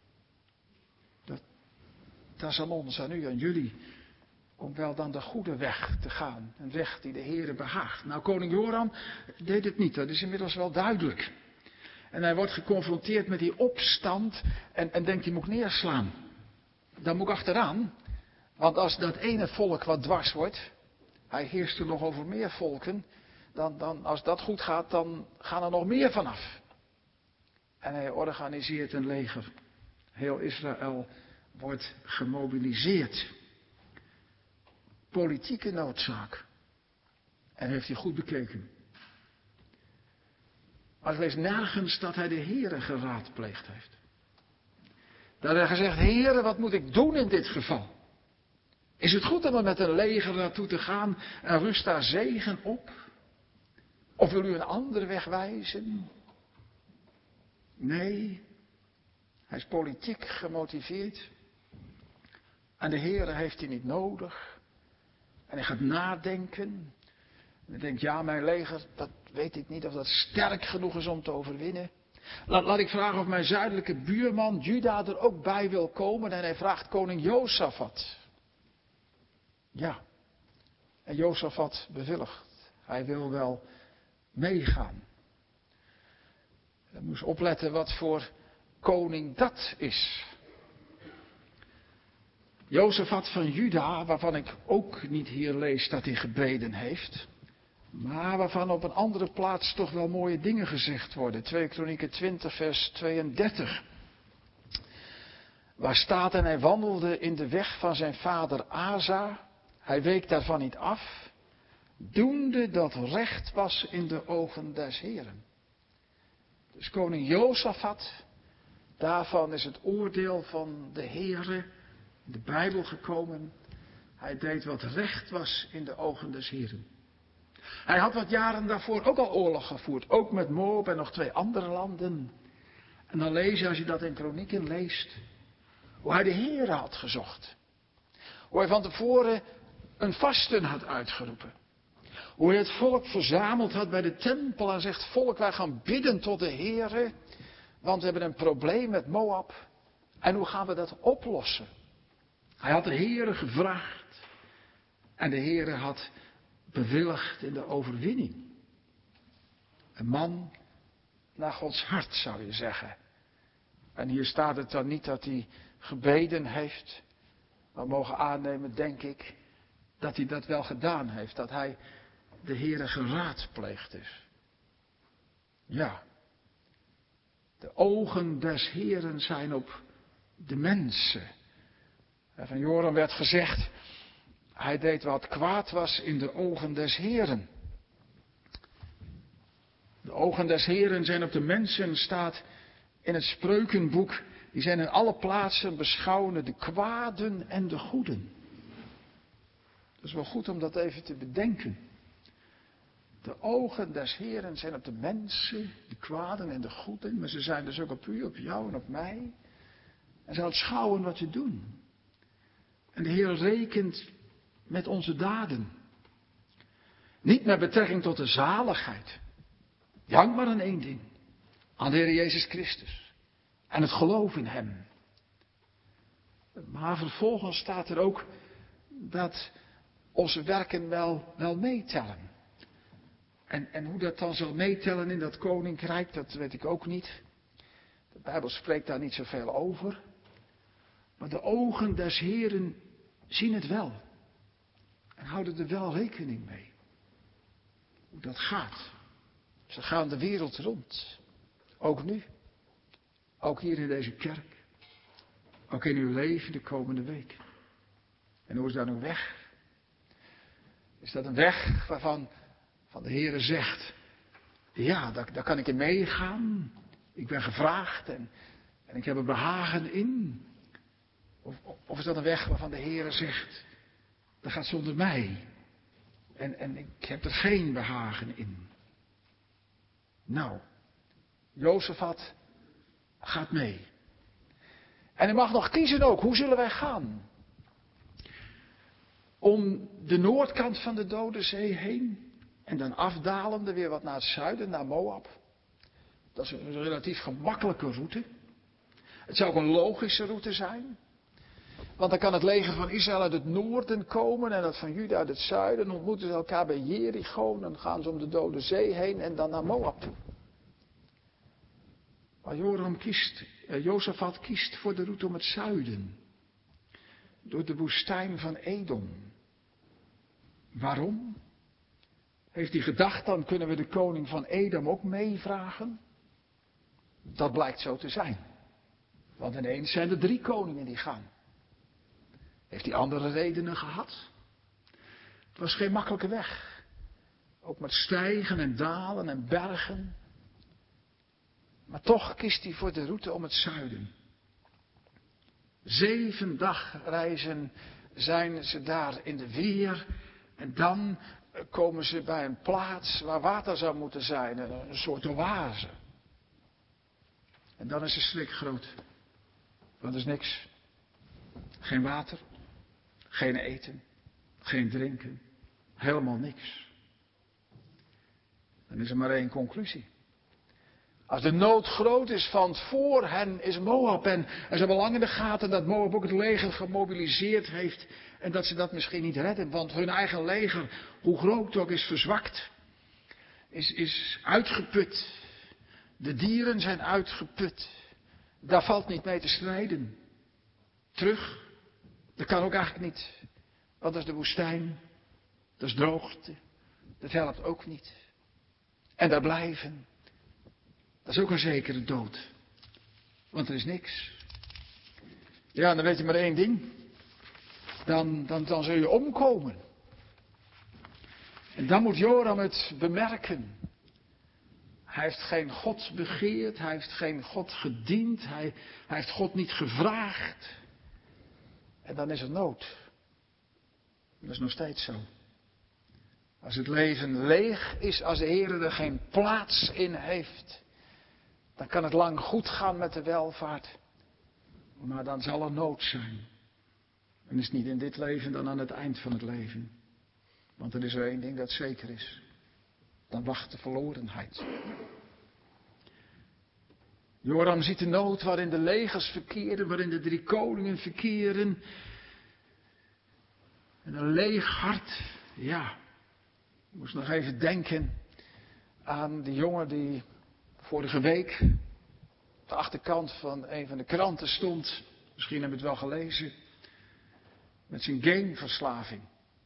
Dat is aan ons, aan u, aan jullie, om wel dan de goede weg te gaan. Een weg die de Heere behaagt. Nou, koning Joram deed het niet, dat is inmiddels wel duidelijk. En hij wordt geconfronteerd met die opstand en denkt, die moet ik neerslaan. Dan moet ik achteraan, want als dat ene volk wat dwars wordt, hij heerst er nog over meer volken, dan als dat goed gaat, dan gaan er nog meer vanaf. En hij organiseert een leger. Heel Israël wordt gemobiliseerd. Politieke noodzaak. En heeft hij goed bekeken. Maar ik lees nergens dat hij de Heere geraadpleegd heeft. Dat hij gezegd, Heere, wat moet ik doen in dit geval? Is het goed om er met een leger naartoe te gaan en rust daar zegen op? Of wil u een andere weg wijzen? Nee, hij is politiek gemotiveerd. En de Heere heeft hij niet nodig. En hij gaat nadenken. En hij denkt, ja, mijn leger, dat weet ik niet of dat sterk genoeg is om te overwinnen. Laat ik vragen of mijn zuidelijke buurman Juda er ook bij wil komen. En hij vraagt koning Josafat. Ja, en Josafat bewilligt. Hij wil wel meegaan. Hij moest opletten wat voor koning dat is. Josafat van Juda, waarvan ik ook niet hier lees dat hij gebeden heeft, maar waarvan op een andere plaats toch wel mooie dingen gezegd worden. 2 Kronieken 20 vers 32. Waar staat, en hij wandelde in de weg van zijn vader Asa. Hij week daarvan niet af, doende dat recht was in de ogen des Heeren. Dus koning Josafat, daarvan is het oordeel van de Heere, de Bijbel gekomen. Hij deed wat recht was in de ogen des Heeren. Hij had wat jaren daarvoor ook al oorlog gevoerd, ook met Moab en nog 2 andere landen. En dan lees je, als je dat in Kronieken leest, hoe hij de Heere had gezocht. Hoe hij van tevoren een vasten had uitgeroepen. Hoe hij het volk verzameld had bij de tempel en zegt, volk, wij gaan bidden tot de Heere, want we hebben een probleem met Moab. En hoe gaan we dat oplossen? Hij had de Heere gevraagd en de Heere had bewilligd in de overwinning. Een man naar Gods hart, zou je zeggen. En hier staat het dan niet dat hij gebeden heeft. We mogen aannemen, denk ik, dat hij dat wel gedaan heeft. Dat hij de Heere geraadpleegd is. Ja. De ogen des Heeren zijn op de mensen. En van Joram werd gezegd, hij deed wat kwaad was in de ogen des Heeren. De ogen des Heeren zijn op de mensen, staat in het Spreukenboek. Die zijn in alle plaatsen beschouwen, de kwaden en de goeden. Dat is wel goed om dat even te bedenken. De ogen des Heeren zijn op de mensen, de kwaden en de goeden. Maar ze zijn dus ook op u, op jou en op mij. En ze aanschouwen wat we doen. En de Heer rekent met onze daden. Niet met betrekking tot de zaligheid. Die hangt maar aan één ding. Aan de Heer Jezus Christus. En het geloof in Hem. Maar vervolgens staat er ook dat onze werken wel meetellen. En hoe dat dan zal meetellen in dat koninkrijk, dat weet ik ook niet. De Bijbel spreekt daar niet zoveel over. Maar de ogen des Heeren zien het wel. En houden er wel rekening mee. Hoe dat gaat. Ze gaan de wereld rond. Ook nu. Ook hier in deze kerk. Ook in uw leven de komende week. En hoe is dat een weg? Is dat een weg waarvan de Heere zegt, ja, daar kan ik in meegaan. Ik ben gevraagd en ik heb er behagen in. Of is dat een weg waarvan de Heere zegt, dat gaat zonder mij. En ik heb er geen behagen in. Nou, Jozefat gaat mee. En hij mag nog kiezen ook, hoe zullen wij gaan? Om de noordkant van de Dode Zee heen. En dan afdalende weer wat naar het zuiden, naar Moab. Dat is een relatief gemakkelijke route. Het zou ook een logische route zijn. Want dan kan het leger van Israël uit het noorden komen en dat van Juda uit het zuiden. Dan ontmoeten ze elkaar bij Jericho. Dan gaan ze om de Dode Zee heen en dan naar Moab toe. Maar Jozefat kiest voor de route om het zuiden. Door de woestijn van Edom. Waarom? Heeft hij gedacht, dan kunnen we de koning van Edom ook meevragen? Dat blijkt zo te zijn. Want ineens zijn er 3 koningen die gaan. Heeft hij andere redenen gehad? Het was geen makkelijke weg. Ook met stijgen en dalen en bergen. Maar toch kiest hij voor de route om het zuiden. 7 dagreizen zijn ze daar in de weer. En dan komen ze bij een plaats waar water zou moeten zijn. Een soort oase. En dan is de schrik groot. Want er is niks. Geen water. Geen eten. Geen drinken. Helemaal niks. Dan is er maar 1 conclusie. Als de nood groot is, want voor hen is Moab. En ze hebben lang in de gaten dat Moab ook het leger gemobiliseerd heeft. En dat ze dat misschien niet redden. Want hun eigen leger, hoe groot het ook is, verzwakt. Is uitgeput. De dieren zijn uitgeput. Daar valt niet mee te strijden. Terug. Dat kan ook eigenlijk niet. Want dat is de woestijn. Dat is droogte. Dat helpt ook niet. En daar blijven. Dat is ook een zekere dood. Want er is niks. Ja, dan weet je maar 1 ding. Dan zul je omkomen. En dan moet Joram het bemerken. Hij heeft geen God begeerd. Hij heeft geen God gediend. Hij heeft God niet gevraagd. En dan is er nood. Dat is nog steeds zo. Als het leven leeg is, als de Heer er geen plaats in heeft, dan kan het lang goed gaan met de welvaart. Maar dan zal er nood zijn. En is het niet in dit leven, dan aan het eind van het leven. Want er is er 1 ding dat zeker is. Dan wacht de verlorenheid. Joram ziet de nood waarin de legers verkeren, waarin de 3 koningen verkeren. En een leeg hart, ja. Ik moest nog even denken aan die jongen die vorige week op de achterkant van een van de kranten stond. Misschien heb je het wel gelezen. Met zijn gameverslaving.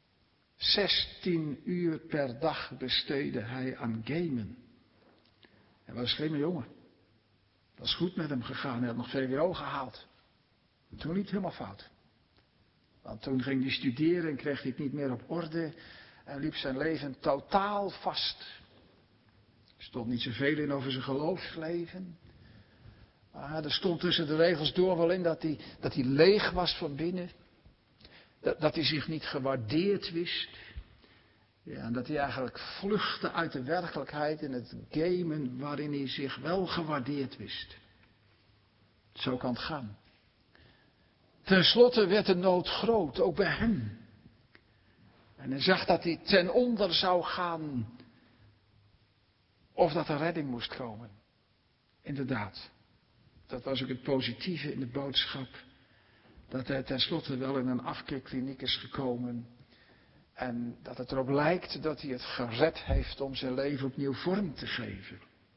16 uur per dag besteedde hij aan gamen. Hij was een slimme jongen. Het was goed met hem gegaan. Hij had nog VWO gehaald. Toen liep het helemaal fout. Want toen ging hij studeren en kreeg hij het niet meer op orde. En liep zijn leven totaal vast. Er stond niet zoveel in over zijn geloofsleven. Maar er stond tussen de regels door wel in dat hij leeg was van binnen. Dat hij zich niet gewaardeerd wist. Ja, en dat hij eigenlijk vluchtte uit de werkelijkheid in het gamen waarin hij zich wel gewaardeerd wist. Zo kan het gaan. Ten slotte werd de nood groot, ook bij hem. En hij zag dat hij ten onder zou gaan. Of dat er redding moest komen. Inderdaad. Dat was ook het positieve in de boodschap. Dat hij tenslotte wel in een afkeerkliniek is gekomen. En dat het erop lijkt dat hij het gered heeft om zijn leven opnieuw vorm te geven.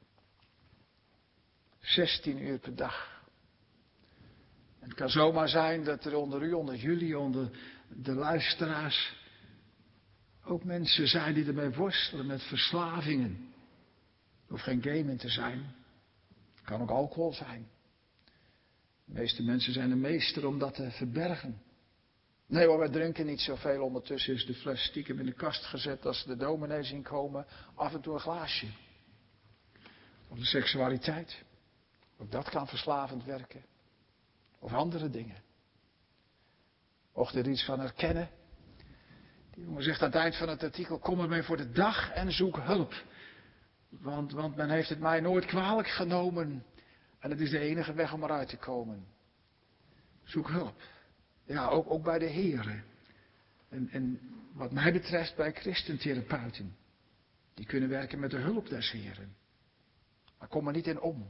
16 uur per dag. En het kan zomaar zijn dat er onder u, onder jullie, onder de luisteraars ook mensen zijn die ermee worstelen met verslavingen. Het hoeft geen gamen te zijn. Het kan ook alcohol zijn. De meeste mensen zijn een meester om dat te verbergen. Nee hoor, wij drinken niet zoveel. Ondertussen is de fles stiekem in de kast gezet als de dominee zien komen. Af en toe een glaasje. Of de seksualiteit. Ook dat kan verslavend werken. Of andere dingen. Mocht er iets van herkennen. Die jongen zegt aan het eind van het artikel: kom ermee voor de dag en zoek hulp. Want men heeft het mij nooit kwalijk genomen. En het is de enige weg om eruit te komen. Zoek hulp. Ja, ook bij de heren. En wat mij betreft bij christentherapeuten. Die kunnen werken met de hulp des heren. Maar kom er niet in om.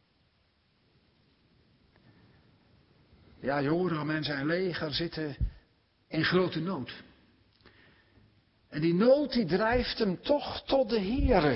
Ja, Joram en zijn leger zitten in grote nood. En die nood die drijft hem toch tot de Here.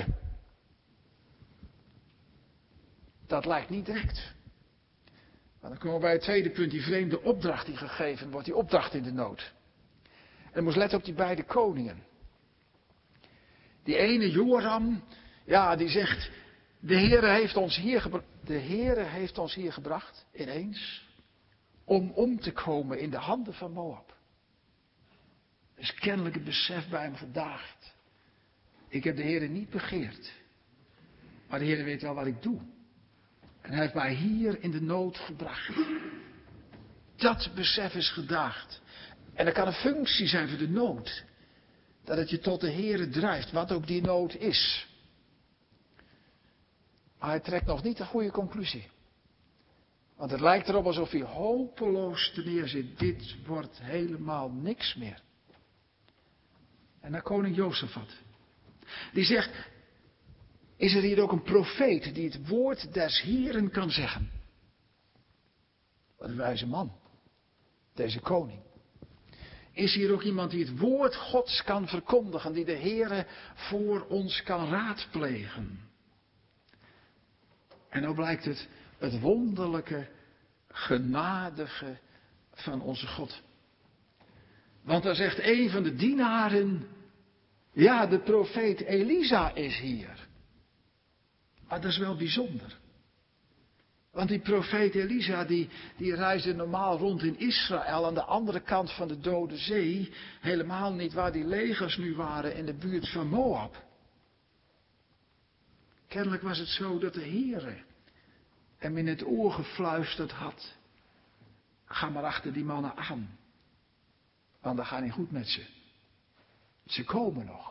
Dat lijkt niet direct. Maar dan komen we bij het tweede punt, die vreemde opdracht die gegeven wordt, die opdracht in de nood. En je moest letten op die beide koningen. Die ene Joram, ja, die zegt: de Heere heeft ons hier gebracht, ineens, om te komen in de handen van Moab. Dus kennelijk het besef bij hem gedaagd. Ik heb de Heere niet begeerd. Maar de Heere weet wel wat ik doe. En hij heeft mij hier in de nood gebracht. Dat besef is gedaagd. En dat kan een functie zijn voor de nood. Dat het je tot de Heere drijft, wat ook die nood is. Maar hij trekt nog niet de goede conclusie. Want het lijkt erop alsof hij hopeloos te neerzit. Dit wordt helemaal niks meer. En dan koning Jozefat. Die zegt: is er hier ook een profeet die het woord des Heren kan zeggen? Wat een wijze man. Deze koning. Is hier ook iemand die het woord Gods kan verkondigen, die de Heere voor ons kan raadplegen? En nou blijkt het wonderlijke, genadige van onze God. Want dan zegt een van de dienaren: ja, de profeet Elisa is hier. Maar dat is wel bijzonder. Want die profeet Elisa, die reisde normaal rond in Israël, aan de andere kant van de Dode Zee. Helemaal niet waar die legers nu waren, in de buurt van Moab. Kennelijk was het zo dat de Heere hem in het oor gefluisterd had: ga maar achter die mannen aan. Want dat gaat niet goed met ze. Ze komen nog.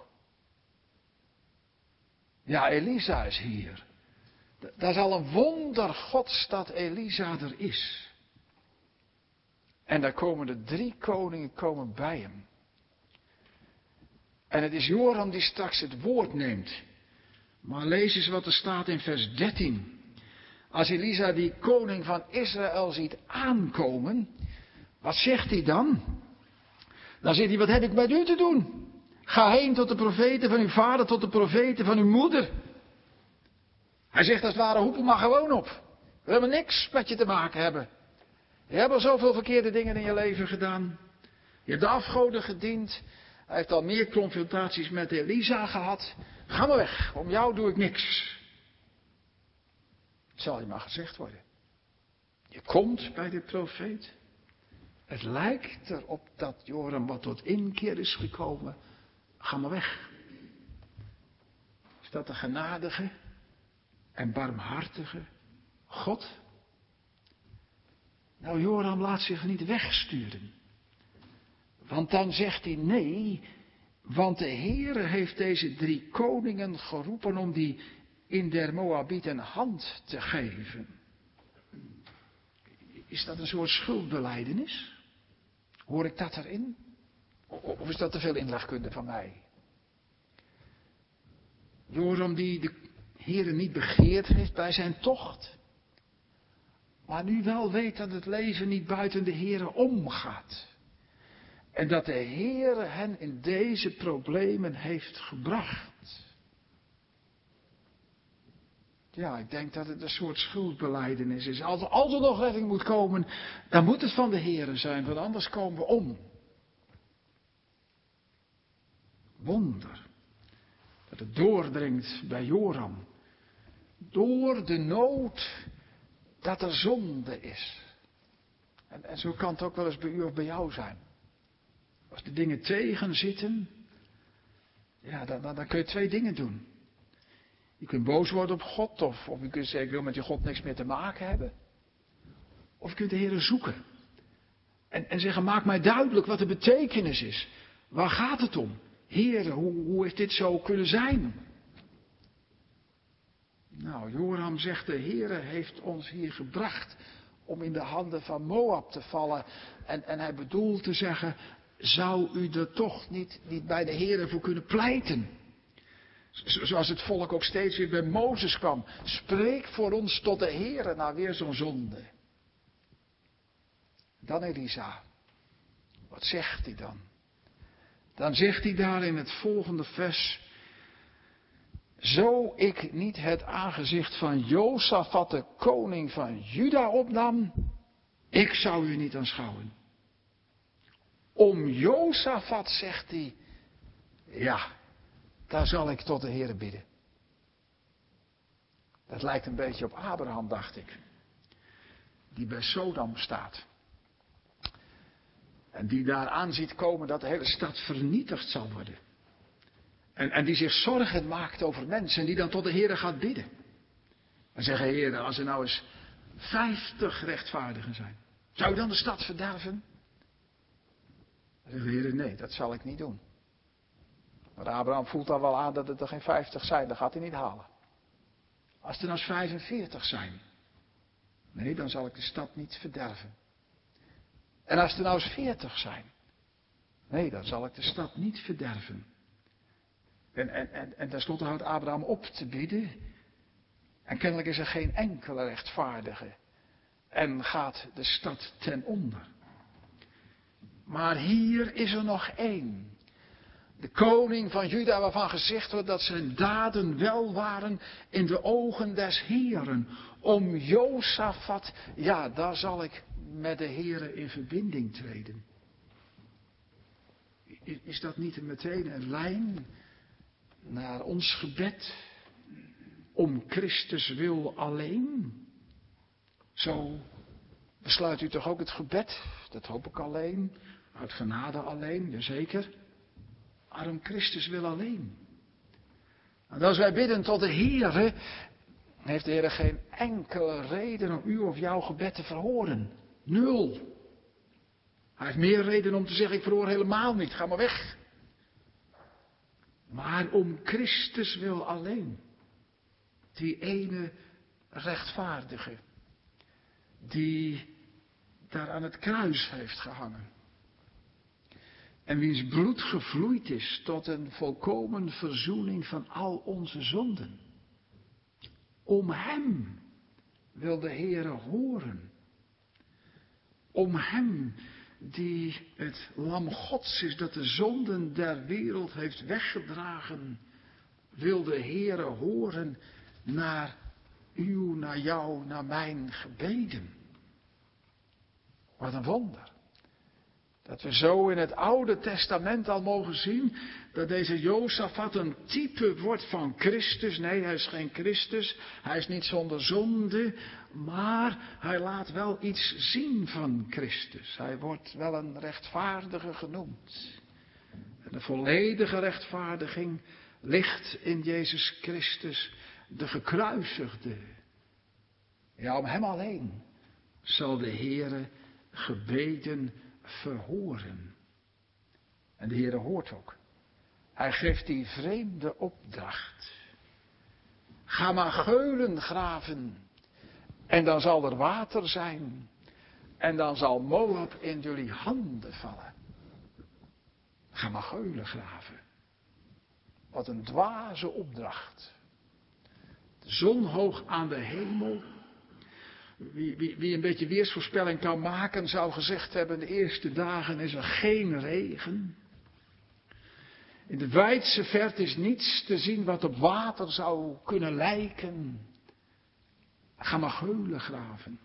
Ja, Elisa is hier. Dat is al een wonder Gods dat Elisa er is. En daar komen de 3 koningen bij hem. En het is Joram die straks het woord neemt. Maar lees eens wat er staat in vers 13. Als Elisa die koning van Israël ziet aankomen, wat zegt hij dan? Dan zegt hij: wat heb ik met u te doen? Ga heen tot de profeten van uw vader, tot de profeten van uw moeder. Hij zegt als het ware: hoepel maar gewoon op. We hebben niks met je te maken hebben. Je hebt al zoveel verkeerde dingen in je leven gedaan. Je hebt de afgoden gediend. Hij heeft al meer confrontaties met Elisa gehad. Ga maar weg, om jou doe ik niks. Het zal je maar gezegd worden. Je komt bij de profeet. Het lijkt erop dat Joram wat tot inkeer is gekomen. Ga maar weg. Is dat de genadige en barmhartige God? Nou, Joram laat zich niet wegsturen. Want dan zegt hij: nee, want de Heere heeft deze 3 koningen geroepen om die in der Moabieten hand te geven. Is dat een soort schuldbelijdenis? Hoor ik dat erin? Of is dat te veel inlegkunde van mij? Joram die de Heere niet begeerd heeft bij zijn tocht. Maar nu wel weet dat het leven niet buiten de Heere omgaat. En dat de Heere hen in deze problemen heeft gebracht. Ja, ik denk dat het een soort schuldbelijdenis is. Als er nog redding moet komen, dan moet het van de Heere zijn, want anders komen we om. Wonder. Dat het doordringt bij Joram. Door de nood dat er zonde is. En zo kan het ook wel eens bij u of bij jou zijn. Als de dingen tegen zitten, ja, dan kun je 2 dingen doen. Je kunt boos worden op God, of je kunt zeggen, ik wil met je God niks meer te maken hebben. Of je kunt de Heer zoeken. En zeggen, maak mij duidelijk wat de betekenis is. Waar gaat het om? Heer, hoe heeft dit zo kunnen zijn? Nou, Joram zegt, de Heer heeft ons hier gebracht om in de handen van Moab te vallen. En hij bedoelt te zeggen, zou u er toch niet bij de Heer voor kunnen pleiten? Zoals het volk ook steeds weer bij Mozes kwam. Spreek voor ons tot de Heer, nou weer zo'n zonde. Dan Elisa. Wat zegt hij dan? Dan zegt hij daar in het volgende vers. Zo ik niet het aangezicht van Josafat, de koning van Juda, opnam, ik zou u niet aanschouwen. Om Josafat zegt hij, ja, daar zal ik tot de Heer bidden. Dat lijkt een beetje op Abraham, dacht ik. Die bij Sodom staat. En die daar aan ziet komen dat de hele stad vernietigd zal worden. En die zich zorgen maakt over mensen en die dan tot de Heer gaat bidden. En zeggen, Heer, als er nou eens 50 rechtvaardigen zijn, zou u dan de stad verderven? Dan zegt de Heer, nee, dat zal ik niet doen. Maar Abraham voelt dan wel aan dat het er geen 50 zijn, dat gaat hij niet halen. Als er nou eens 45 zijn, nee, dan zal ik de stad niet verderven. En als er nou eens 40 zijn, nee, dan zal ik de stad niet verderven. En tenslotte houdt Abraham op te bidden. En kennelijk is er geen enkele rechtvaardige. En gaat de stad ten onder. Maar hier is er nog één. De koning van Juda, waarvan gezegd wordt dat zijn daden wel waren in de ogen des Heeren. Om Josafat, ja, daar zal ik met de Heere in verbinding treden. Is dat niet meteen een lijn naar ons gebed? Om Christus wil alleen? Zo besluit u toch ook het gebed? Dat hoop ik alleen. Uit genade alleen, jazeker. Maar om Christus wil alleen. En als wij bidden tot de Heere, heeft de Heere geen enkele reden om u of jouw gebed te verhoren. 0. Hij heeft meer reden om te zeggen, ik verhoor helemaal niet, ga maar weg. Maar om Christus wil alleen. Die ene rechtvaardige. Die daar aan het kruis heeft gehangen. En wiens bloed gevloeid is tot een volkomen verzoening van al onze zonden. Om hem wil de Heere horen. Om hem die het lam Gods is dat de zonden der wereld heeft weggedragen, wil de Heere horen naar uw, naar jou, naar mijn gebeden. Wat een wonder. Dat we zo in het Oude Testament al mogen zien dat deze Josafat een type wordt van Christus. Nee, hij is geen Christus. Hij is niet zonder zonde. Maar hij laat wel iets zien van Christus. Hij wordt wel een rechtvaardige genoemd. En de volledige rechtvaardiging ligt in Jezus Christus, de gekruisigde. Ja, om hem alleen zal de Heere gebeden verhoren. En de Heere hoort ook. Hij geeft die vreemde opdracht. Ga maar geulen graven. En dan zal er water zijn. En dan zal Moab in jullie handen vallen. Ga maar geulen graven. Wat een dwaze opdracht. De zon hoog aan de hemel. Wie een beetje weersvoorspelling kan maken, zou gezegd hebben, de eerste dagen is er geen regen. In de wijdse verte is niets te zien wat op water zou kunnen lijken. Ga maar geulen graven.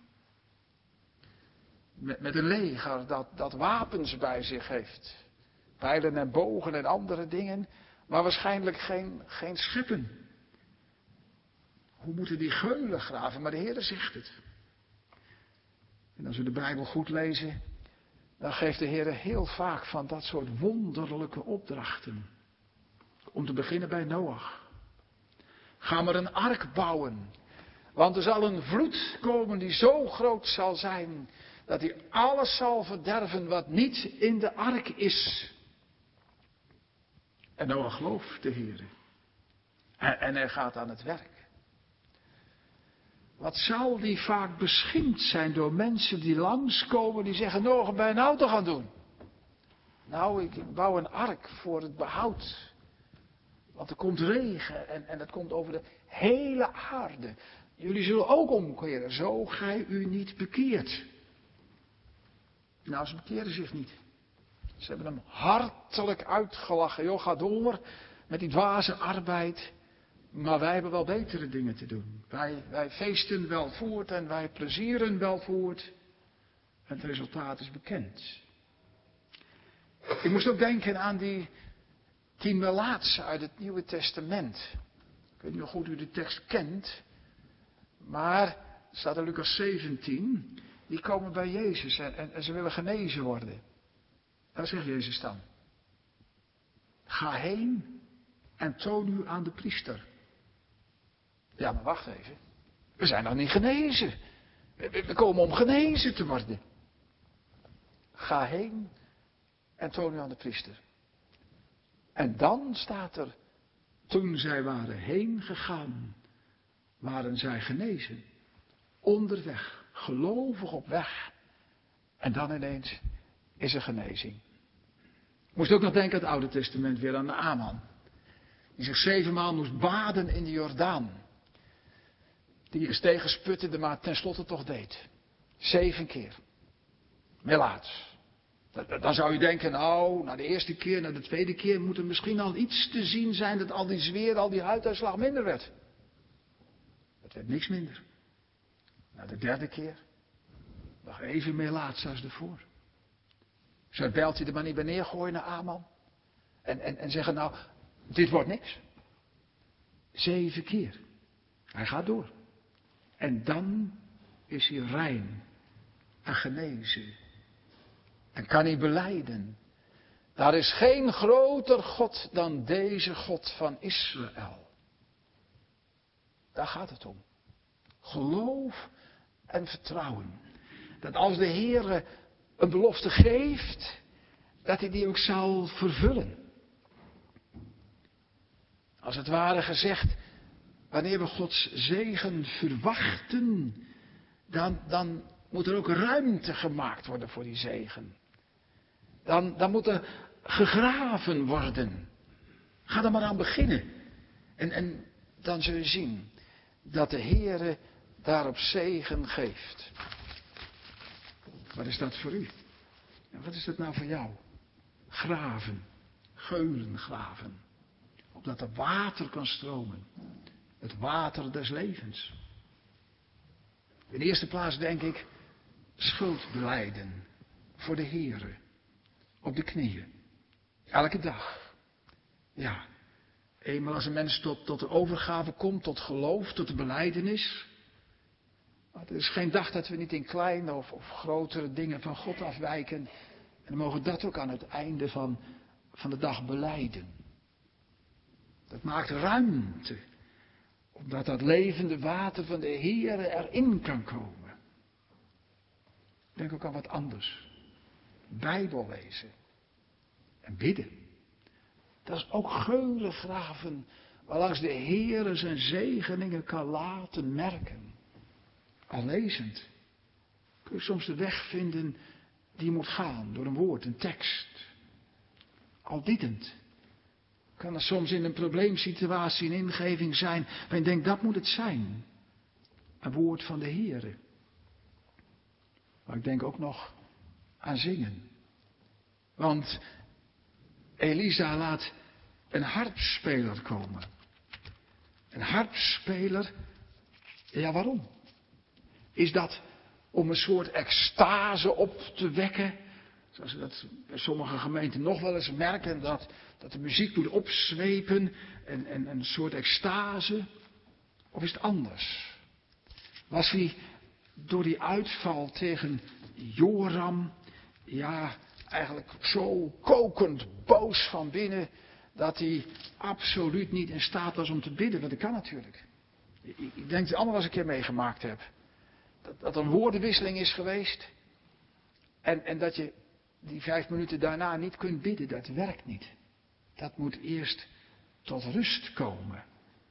Met een leger dat wapens bij zich heeft. Pijlen en bogen en andere dingen, maar waarschijnlijk geen scheppen. Hoe moeten die geulen graven? Maar de Heer zegt het. En als we de Bijbel goed lezen, dan geeft de Heer heel vaak van dat soort wonderlijke opdrachten. Om te beginnen bij Noach. Ga maar een ark bouwen. Want er zal een vloed komen die zo groot zal zijn, dat hij alles zal verderven wat niet in de ark is. En Noach gelooft de Heer. En hij gaat aan het werk. Wat zal die vaak beschimpt zijn door mensen die langskomen die zeggen, Noach, ben je nou toch aan het doen? Nou, ik bouw een ark voor het behoud. Want er komt regen en dat komt over de hele aarde. Jullie zullen ook omkeren, zo gij u niet bekeert. Nou, ze bekeren zich niet. Ze hebben hem hartelijk uitgelachen. Joh, ga door met die dwaze arbeid. Maar wij hebben wel betere dingen te doen. Wij feesten wel voort en wij plezieren wel voort. En het resultaat is bekend. Ik moest ook denken aan die 10 melaatsen uit het Nieuwe Testament. Ik weet niet hoe goed u de tekst kent. Maar, er staat in Lucas 17. Die komen bij Jezus en ze willen genezen worden. Daar zegt Jezus dan. Ga heen en toon u aan de priester. Ja, maar wacht even. We zijn nog niet genezen. We komen om genezen te worden. Ga heen en toon u aan de priester. En dan staat er, toen zij waren heen gegaan, waren zij genezen. Onderweg, gelovig op weg. En dan ineens is er genezing. Ik moest ook nog denken aan het Oude Testament weer aan de Aman. Die zich 7 maal moest baden in de Jordaan. Die eens tegensputterde, maar tenslotte toch deed. 7 keer. Melaats. Dan zou je denken, nou, na de eerste keer, na de tweede keer moet er misschien al iets te zien zijn dat al die zweer, al die huiduitslag minder werd. Het werd niks minder. Na de 3e keer, nog even melaats als ervoor. Zou het bijltje er maar niet bij neergooien naar Aman? En zeggen, nou, dit wordt niks. 7 keer. Hij gaat door. En dan is hij rein en genezen. En kan hij belijden. Daar is geen groter God dan deze God van Israël. Daar gaat het om. Geloof en vertrouwen. Dat als de Heer een belofte geeft, dat hij die ook zal vervullen. Als het ware gezegd, wanneer we Gods zegen verwachten, dan moet er ook ruimte gemaakt worden voor die zegen. Dan moet er gegraven worden. Ga er maar aan beginnen. En dan zul je zien dat de Heere daarop zegen geeft. Wat is dat voor u? En wat is dat nou voor jou? Graven. Geulen graven. Opdat er water kan stromen. Het water des levens. In de eerste plaats denk ik, schuld belijden voor de Heere. Op de knieën. Elke dag. Ja. Eenmaal als een mens tot de overgave komt, tot geloof, tot de belijdenis. Maar er is geen dag dat we niet in kleine of grotere dingen van God afwijken. En dan mogen we dat ook aan het einde van de dag belijden. Dat maakt ruimte. Omdat dat levende water van de Heere erin kan komen. Denk ook aan wat anders. Bijbel lezen. En bidden. Dat is ook geulen graven. Waarlangs de Heere zijn zegeningen kan laten merken. Al lezend. Kun je soms de weg vinden die je moet gaan. Door een woord, een tekst. Al biedend. Kan er soms in een probleemsituatie een ingeving zijn. Maar je denkt, dat moet het zijn. Een woord van de Heere. Maar ik denk ook nog aan zingen. Want Elisa laat een harpspeler komen. Een harpspeler, ja waarom? Is dat om een soort extase op te wekken? Zoals we dat bij sommige gemeenten nog wel eens merken, dat de muziek moet opzwepen en een soort extase. Of is het anders? Was hij door die uitval tegen Joram, ja, eigenlijk zo kokend boos van binnen, dat hij absoluut niet in staat was om te bidden. Want dat kan natuurlijk. Ik denk dat je allemaal eens een keer meegemaakt hebt. Dat er een woordenwisseling is geweest. En dat je die 5 minuten daarna niet kunt bidden. Dat werkt niet. Dat moet eerst tot rust komen.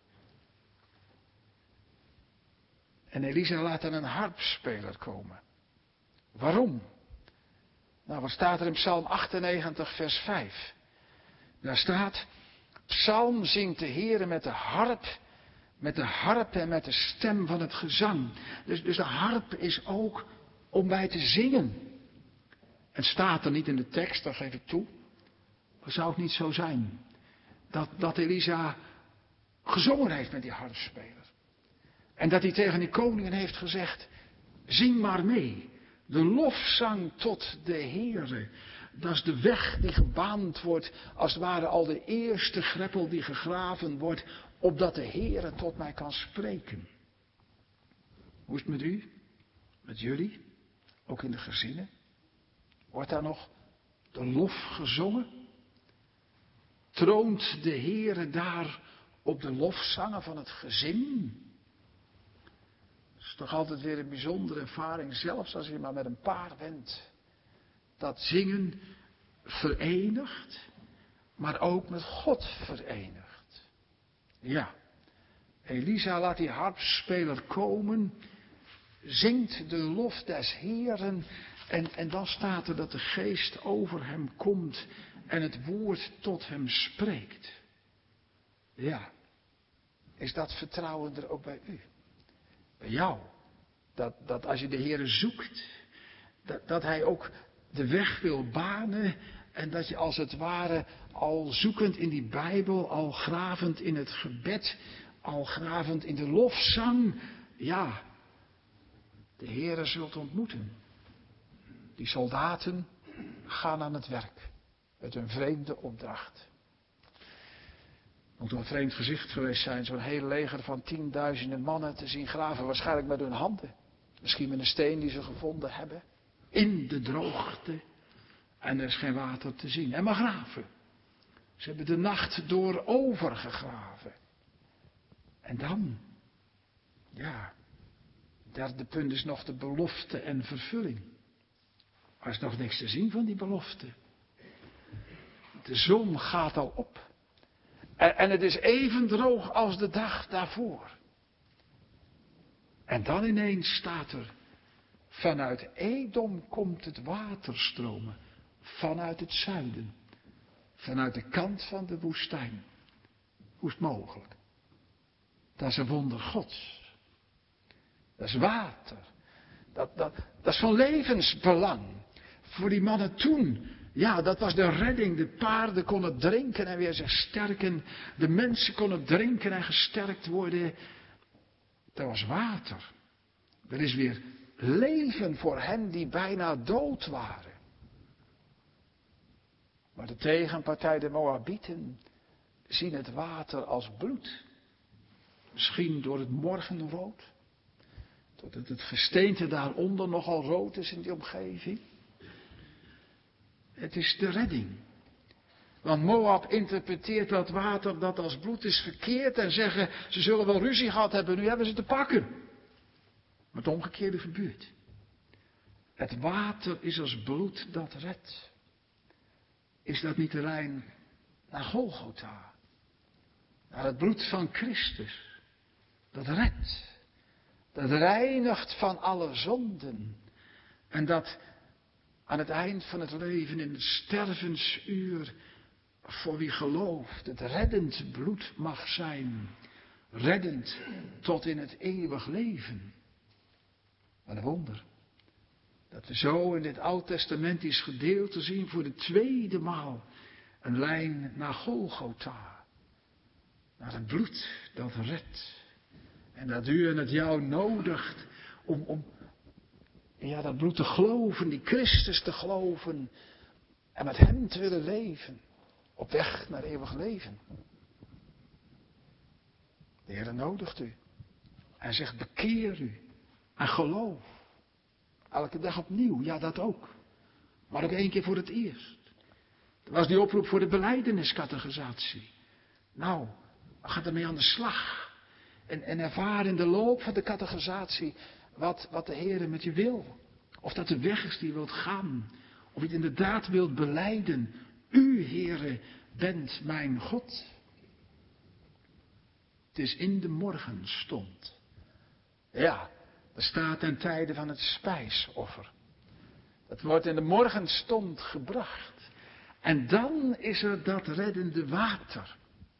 En Elisa laat dan een harpspeler komen. Waarom? Nou, wat staat er in Psalm 98, vers 5? Daar staat: Psalm zingt de Heere met de harp en met de stem van het gezang. Dus de harp is ook om bij te zingen. Het staat er niet in de tekst, dat geef ik toe. Maar zou het niet zo zijn dat Elisa gezongen heeft met die harpspeler? En dat hij tegen die koningen heeft gezegd: zing maar mee. De lofzang tot de Heere. Dat is de weg die gebaand wordt, als het ware al de eerste greppel die gegraven wordt, opdat de Heere tot mij kan spreken. Hoe is het met u? Met jullie? Ook in de gezinnen? Wordt daar nog de lof gezongen? Troont de Heere daar op de lofzangen van het gezin? Dat is toch altijd weer een bijzondere ervaring, zelfs als je maar met een paar bent. Dat zingen verenigt, maar ook met God verenigt. Ja, Elisa laat die harpspeler komen, zingt de lof des Heeren en dan staat er dat de geest over hem komt en het woord tot hem spreekt. Ja, is dat vertrouwen er ook bij u? Bij jou? Dat als je de Heere zoekt, dat hij ook de weg wil banen en dat je als het ware al zoekend in die Bijbel, al gravend in het gebed, al gravend in de lofzang, ja, de Heere zult ontmoeten. Die soldaten gaan aan het werk met een vreemde opdracht. Moet een vreemd gezicht geweest zijn, zo'n heel leger van 10.000 mannen te zien graven, waarschijnlijk met hun handen. Misschien met een steen die ze gevonden hebben. In de droogte. En er is geen water te zien. En maar graven. Ze hebben de nacht door overgegraven. En dan, ja, derde punt is nog de belofte en vervulling. Er is nog niks te zien van die belofte. De zon gaat al op. En het is even droog als de dag daarvoor. En dan ineens staat er: vanuit Edom komt het water stromen. Vanuit het zuiden. Vanuit de kant van de woestijn. Hoe is het mogelijk? Dat is een wonder Gods. Dat is water. Dat is van levensbelang. Voor die mannen toen. Ja, dat was de redding. De paarden konden drinken en weer zich sterken. De mensen konden drinken en gesterkt worden. Dat was water. Er is weer leven voor hen die bijna dood waren. Maar de tegenpartij, de Moabieten, zien het water als bloed. Misschien door het morgenrood. Doordat het gesteente daaronder nogal rood is in die omgeving. Het is de redding. Want Moab interpreteert dat water dat als bloed is verkeerd en zeggen: ze zullen wel ruzie gehad hebben, nu hebben ze te pakken. Maar het omgekeerde gebeurt. Het water is als bloed dat redt. Is dat niet de lijn naar Golgotha? Naar het bloed van Christus. Dat redt. Dat reinigt van alle zonden. En dat aan het eind van het leven, in het stervensuur, voor wie gelooft, het reddend bloed mag zijn. Reddend tot in het eeuwig leven. Wat een wonder. Dat we zo in dit Oud-testamentisch gedeelte zien voor de tweede maal een lijn naar Golgotha. Naar het bloed dat redt. En dat u en het jou nodigt om dat bloed te geloven, die Christus te geloven. En met hem te willen leven. Op weg naar eeuwig leven. De Heer nodigt u. Hij zegt: bekeer u. En geloof. Elke dag opnieuw, ja dat ook. Maar ook 1 keer voor het eerst. Er was die oproep voor de belijdeniscatechisatie. Nou, ga ermee aan de slag. En ervaar in de loop van de catechisatie wat de Heer met je wil. Of dat de weg is die je wilt gaan. Of je het inderdaad wilt belijden. U, Heere, bent mijn God. Het is in de morgenstond. Ja, er staat ten tijde van het spijsoffer. Het wordt in de morgenstond gebracht. En dan is er dat reddende water.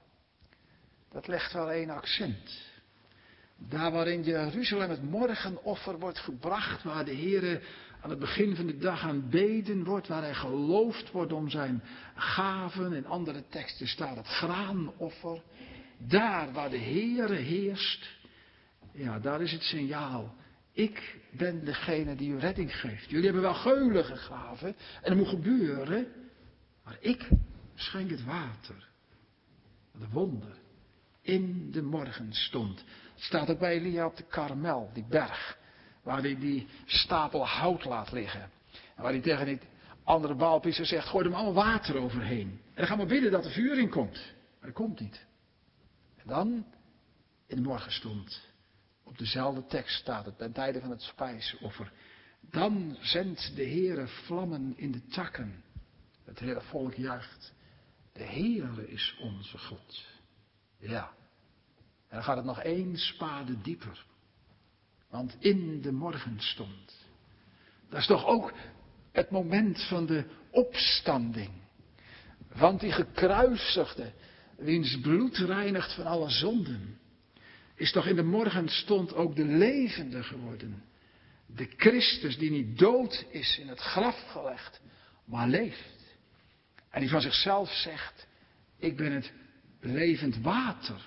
Dat legt wel 1 accent. Daar waarin Jeruzalem het morgenoffer wordt gebracht, waar de Heere aan het begin van de dag aanbeden wordt, waar hij geloofd wordt om zijn gaven. In andere teksten staat het graanoffer. Daar waar de Heere heerst, ja, daar is het signaal. Ik ben degene die u redding geeft. Jullie hebben wel geulige gaven en dat moet gebeuren, maar ik schenk het water. Wat een wonder. In de morgenstond. Het staat ook bij Elia op de Karmel, die berg. Waar hij die stapel hout laat liggen. En waar hij tegen die andere baalpriester zegt, gooi er maar allemaal water overheen. En dan gaan we bidden dat er vuur in komt. Maar dat komt niet. En dan, in de morgenstond, op dezelfde tekst staat het, ten tijde van het spijsoffer. Dan zendt de Heere vlammen in de takken. Het hele volk juicht. De Heere is onze God. Ja. En dan gaat het nog 1 spade dieper. Want in de morgenstond. Dat is toch ook het moment van de opstanding. Want die gekruisigde, wiens bloed reinigt van alle zonden, is toch in de morgenstond ook de levende geworden. De Christus die niet dood is, in het graf gelegd, maar leeft. En die van zichzelf zegt, ik ben het levend water.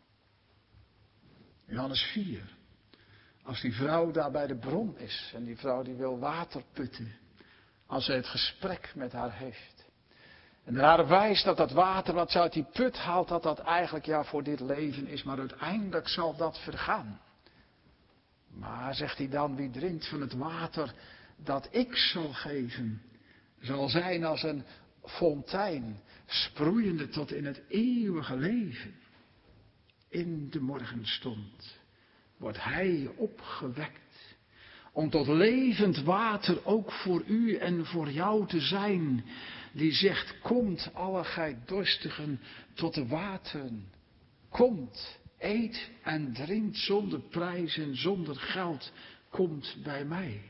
Johannes 4. Als die vrouw daar bij de bron is en die vrouw die wil water putten. Als zij het gesprek met haar heeft. En haar wijst dat dat water wat ze uit die put haalt, dat eigenlijk ja voor dit leven is. Maar uiteindelijk zal dat vergaan. Maar zegt hij dan, wie drinkt van het water dat ik zal geven, zal zijn als een fontein, sproeiende tot in het eeuwige leven. In de morgenstond wordt hij opgewekt om tot levend water ook voor u en voor jou te zijn. Die zegt, komt alle gij dorstigen tot de wateren. Komt, eet en drinkt zonder prijs en zonder geld. Komt bij mij.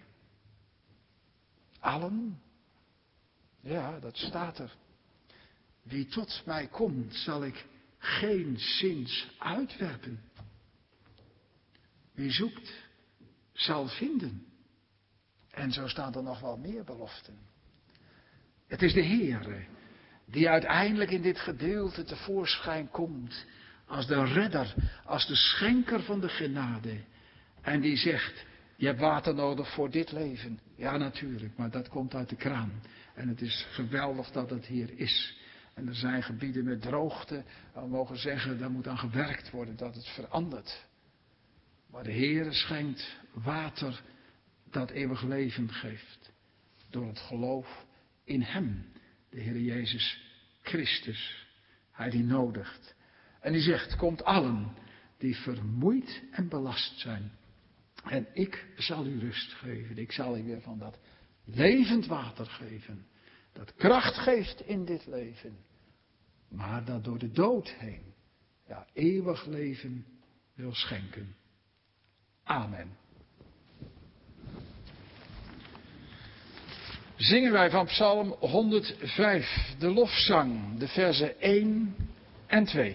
Allen? Ja, dat staat er. Wie tot mij komt, zal ik geen zins uitwerpen. Wie zoekt, zal vinden. En zo staan er nog wel meer beloften. Het is de Heere die uiteindelijk in dit gedeelte tevoorschijn komt als de redder, als de schenker van de genade. En die zegt, je hebt water nodig voor dit leven. Ja, natuurlijk, maar dat komt uit de kraan. En het is geweldig dat het hier is. En er zijn gebieden met droogte. We mogen zeggen, daar moet aan gewerkt worden, dat het verandert. Maar de Heere schenkt water dat eeuwig leven geeft. Door het geloof in Hem, de Heer Jezus Christus. Hij die nodigt. En die zegt, komt allen die vermoeid en belast zijn. En ik zal u rust geven. Ik zal u weer van dat levend water geven. Dat kracht geeft in dit leven. Maar dat door de dood heen, ja, eeuwig leven wil schenken. Amen. Zingen wij van Psalm 105, de lofzang, de verzen 1 en 2.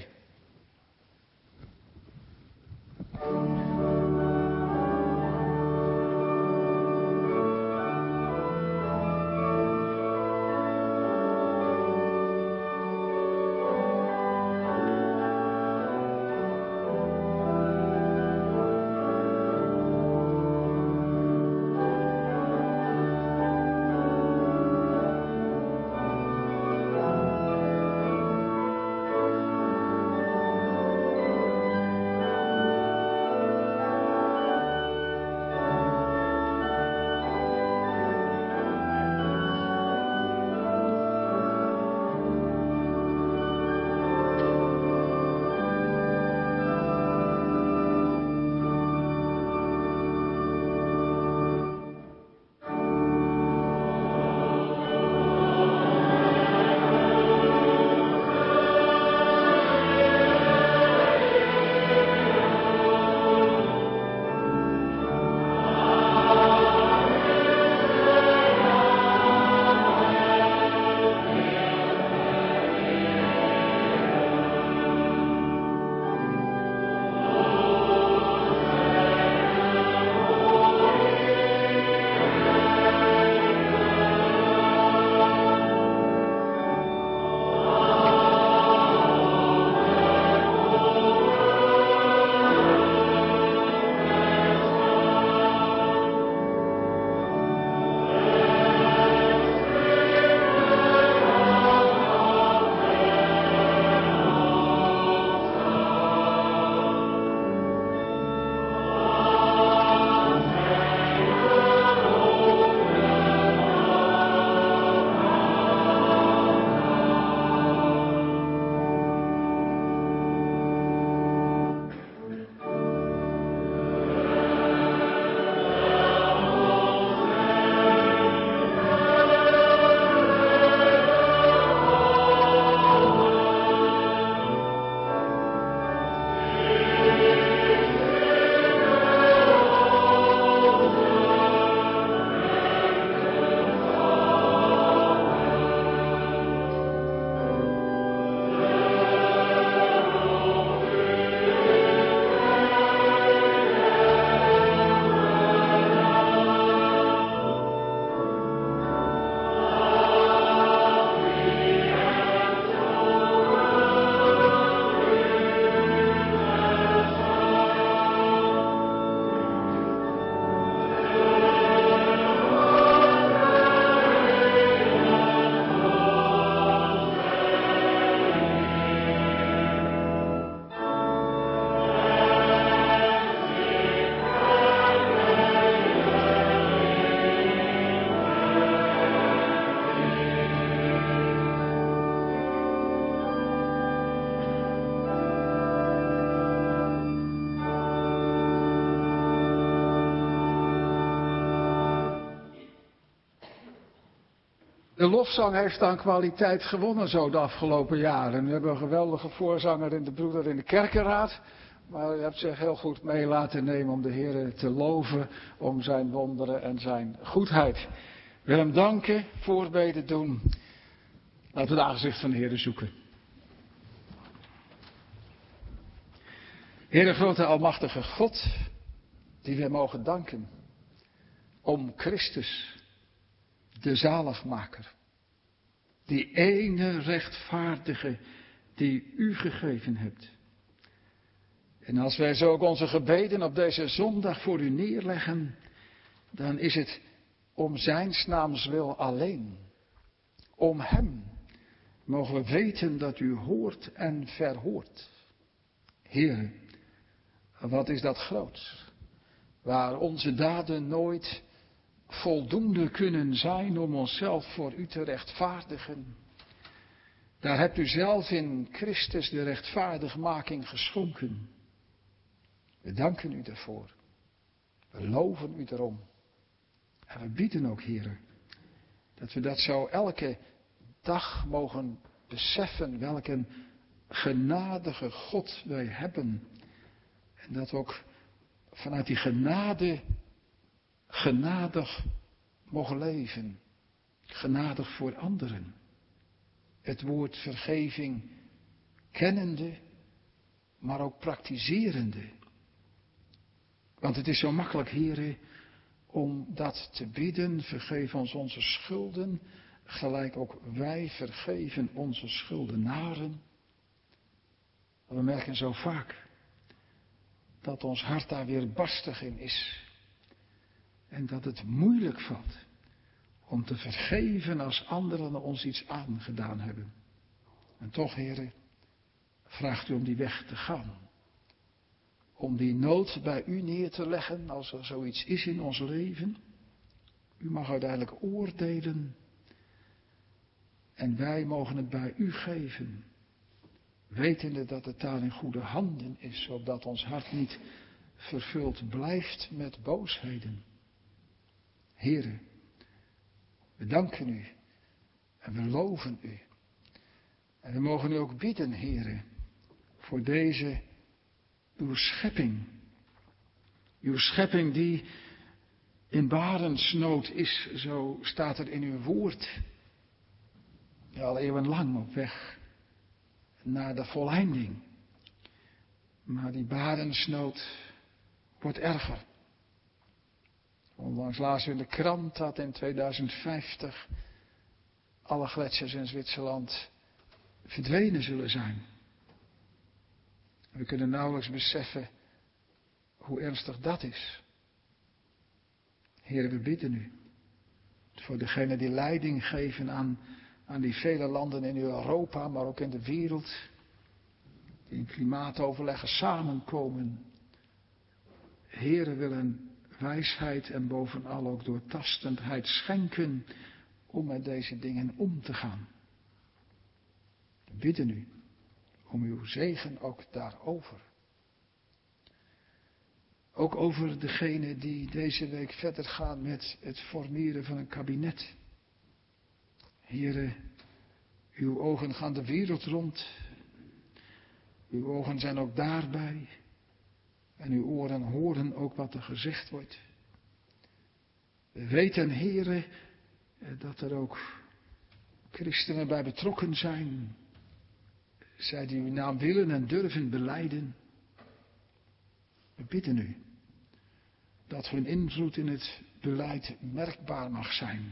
De lofzang heeft aan kwaliteit gewonnen zo de afgelopen jaren. We hebben een geweldige voorzanger in de broeder in de kerkenraad. Maar u hebt zich heel goed mee laten nemen om de Heer te loven, om zijn wonderen en zijn goedheid. Ik wil hem danken, voorbeden doen. Laten we het aangezicht van de Heer zoeken. Heere grote almachtige God, die we mogen danken om Christus, de zaligmaker, die ene rechtvaardige die u gegeven hebt. En als wij zo ook onze gebeden op deze zondag voor u neerleggen, dan is het om zijns naams wil alleen. Om hem mogen we weten dat u hoort en verhoort. Heere, wat is dat groot, waar onze daden nooit voldoende kunnen zijn om onszelf voor u te rechtvaardigen. Daar hebt u zelf in Christus de rechtvaardigmaking geschonken. We danken u daarvoor. We loven u daarom. En we bieden ook, Heere, dat we dat zo elke dag mogen beseffen, welk een genadige God wij hebben. En dat we ook vanuit die genade genadig mogen leven. Genadig voor anderen. Het woord vergeving kennende, maar ook praktiserende. Want het is zo makkelijk, Heere, om dat te bidden. Vergeef ons onze schulden, gelijk ook wij vergeven onze schuldenaren. We merken zo vaak dat ons hart daar weer barstig in is. En dat het moeilijk valt om te vergeven als anderen ons iets aangedaan hebben. En toch, Heere, vraagt u om die weg te gaan. Om die nood bij u neer te leggen als er zoiets is in ons leven. U mag uiteindelijk oordelen. En wij mogen het bij u geven. Wetende dat het daar in goede handen is, zodat ons hart niet vervuld blijft met boosheden. Heere, we danken u en we loven u. En we mogen u ook bidden, Heere, voor deze uw schepping. Uw schepping die in barensnood is, zo staat er in uw woord. Ja, al eeuwenlang op weg naar de voleinding. Maar die barensnood wordt erger. Onlangs lazen we in de krant dat in 2050 alle gletsjers in Zwitserland verdwenen zullen zijn. We kunnen nauwelijks beseffen hoe ernstig dat is. Heer, we bidden u voor degenen die leiding geven aan die vele landen in Europa, maar ook in de wereld, die in klimaatoverleggen samenkomen. Heer, we willen wijsheid en bovenal ook doortastendheid schenken om met deze dingen om te gaan. We bidden u om uw zegen ook daarover. Ook over degenen die deze week verder gaan met het formeren van een kabinet. Heere, uw ogen gaan de wereld rond. Uw ogen zijn ook daarbij. En uw oren horen ook wat er gezegd wordt. We weten, Heere, dat er ook christenen bij betrokken zijn. Zij die uw naam willen en durven belijden. We bidden u dat hun invloed in het beleid merkbaar mag zijn.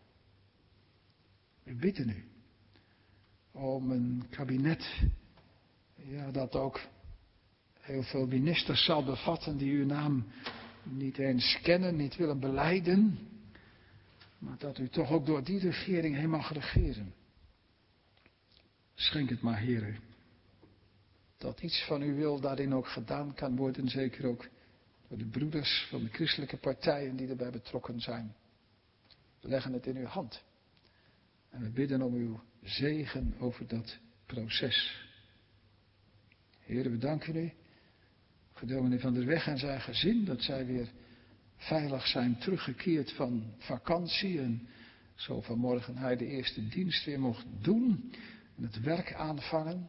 We bidden u om een kabinet, ja, dat ook heel veel ministers zal bevatten die uw naam niet eens kennen, niet willen belijden, maar dat u toch ook door die regering heen mag regeren. Schenk het maar, Heere, dat iets van uw wil daarin ook gedaan kan worden, zeker ook door de broeders van de christelijke partijen die erbij betrokken zijn. We leggen het in uw hand. En we bidden om uw zegen over dat proces. Heere, we danken u voor dominee Van der Weg en zijn gezin, dat zij weer veilig zijn teruggekeerd van vakantie en zo vanmorgen hij de eerste dienst weer mocht doen en het werk aanvangen.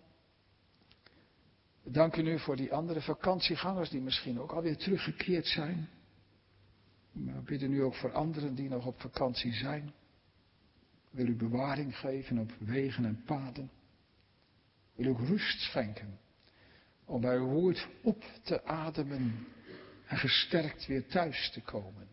We danken u voor die andere vakantiegangers die misschien ook alweer teruggekeerd zijn. Maar we bidden u ook voor anderen die nog op vakantie zijn. Wil u bewaring geven op wegen en paden. Wil u ook rust schenken om bij uw woord op te ademen en gesterkt weer thuis te komen.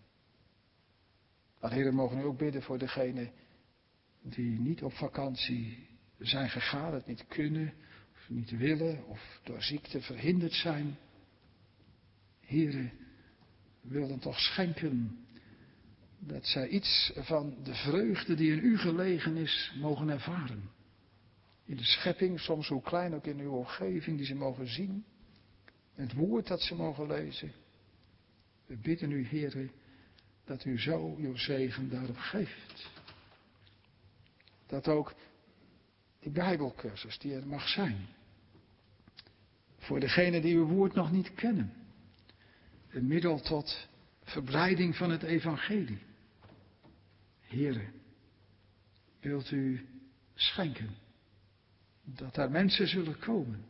Maar Heer, mogen u ook bidden voor degenen die niet op vakantie zijn gegaan, het niet kunnen, of niet willen, of door ziekte verhinderd zijn. Heer, wil dan toch schenken dat zij iets van de vreugde die in u gelegen is, mogen ervaren. In de schepping, soms hoe klein ook in uw omgeving, die ze mogen zien. Het woord dat ze mogen lezen. We bidden u, Heer, dat u zo uw zegen daarop geeft. Dat ook die Bijbelcursus die er mag zijn. Voor degenen die uw woord nog niet kennen. Een middel tot verbreiding van het evangelie. Heere, wilt u schenken dat daar mensen zullen komen.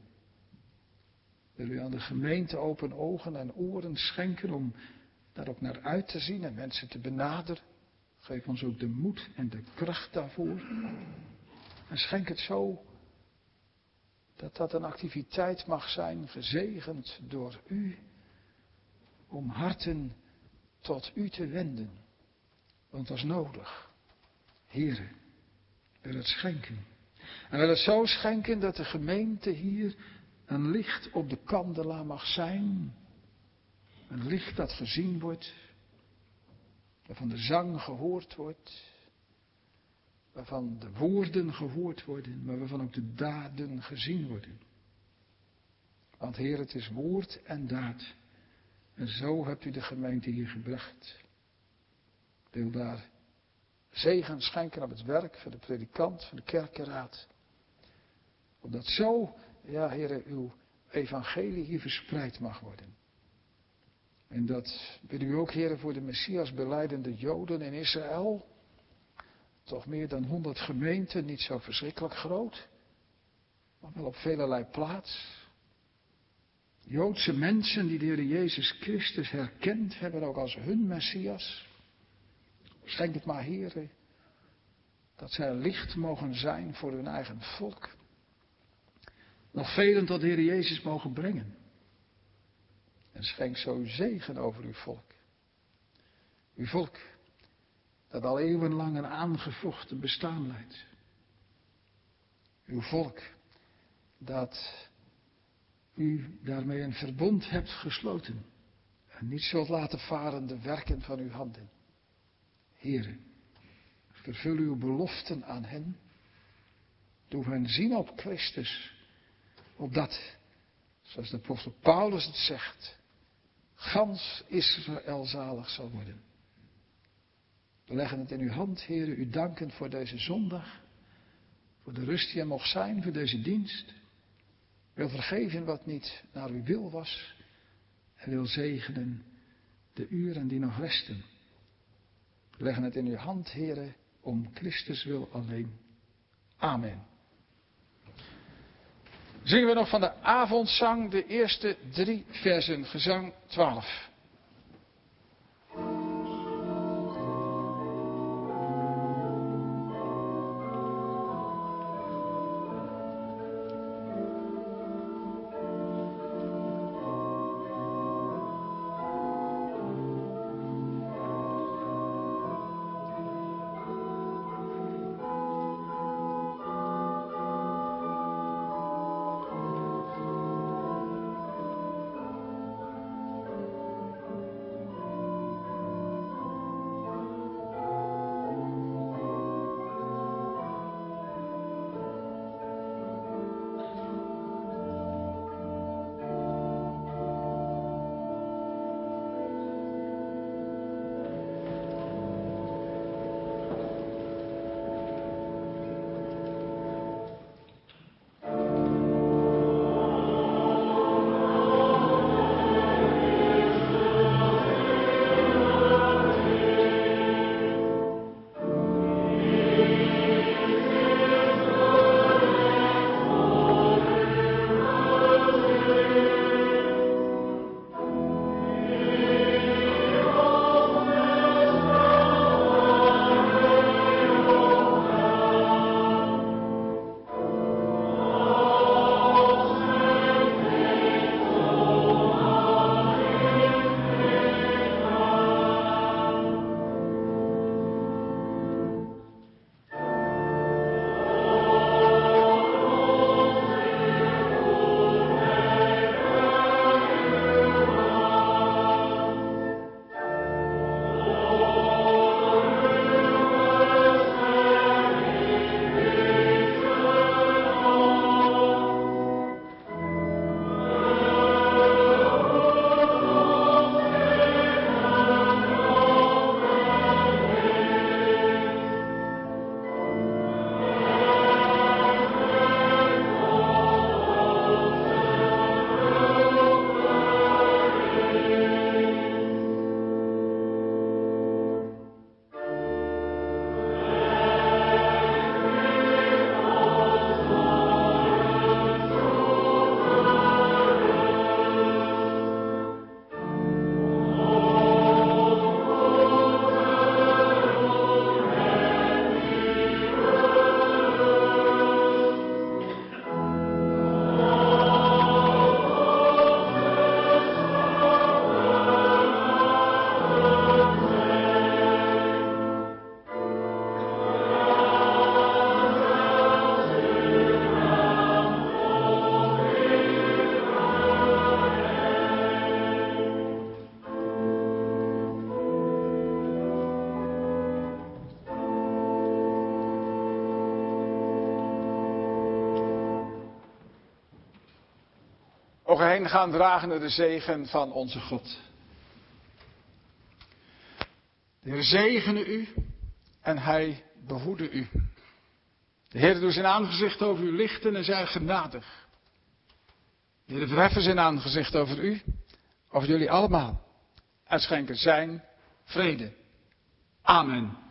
Wil u aan de gemeente open ogen en oren schenken om daar ook naar uit te zien en mensen te benaderen. Geef ons ook de moed en de kracht daarvoor. En schenk het zo dat dat een activiteit mag zijn, gezegend door u, om harten tot u te wenden. Want dat is nodig. Heere, wil het schenken. En wil het zo schenken dat de gemeente hier een licht op de kandelaar mag zijn. Een licht dat gezien wordt. Waarvan de zang gehoord wordt. Waarvan de woorden gehoord worden. Maar waarvan ook de daden gezien worden. Want Heer, het is woord en daad. En zo hebt u de gemeente hier gebracht. Wil daar zegen schenken op het werk van de predikant, van de kerkenraad. Opdat zo, ja Heer, uw evangelie hier verspreid mag worden. En dat bidden u ook, Heer, voor de Messias belijdende Joden in Israël. Toch meer dan 100 gemeenten, niet zo verschrikkelijk groot. Maar wel op velerlei plaats. Joodse mensen die de Heer Jezus Christus herkend hebben ook als hun Messias. Schenk het maar, Heer, dat zij een licht mogen zijn voor hun eigen volk. Nog velen tot de Heer Jezus mogen brengen. En schenk zo uw zegen over uw volk. Uw volk dat al eeuwenlang een aangevochten bestaan leidt. Uw volk dat u daarmee een verbond hebt gesloten. En niet zult laten varen de werken van uw handen. Heere, vervul uw beloften aan hen. Doe hen zien op Christus. Opdat, zoals de apostel Paulus het zegt, gans Israël zalig zal worden. We leggen het in uw hand, Heere, u danken voor deze zondag. Voor de rust die er mocht zijn, voor deze dienst. Wil vergeven wat niet naar uw wil was. En wil zegenen de uren die nog resten. We leggen het in uw hand, Heere, om Christus wil alleen. Amen. Zingen we nog van de avondzang de eerste 3 versen, gezang 12. Mogen heen gaan dragende de zegen van onze God. De Heer zegene u en hij behoede u. De Heer doet zijn aangezicht over u lichten en zij genadig. De Heer verheffen zijn aangezicht over u, over jullie allemaal. En schenken zijn vrede. Amen.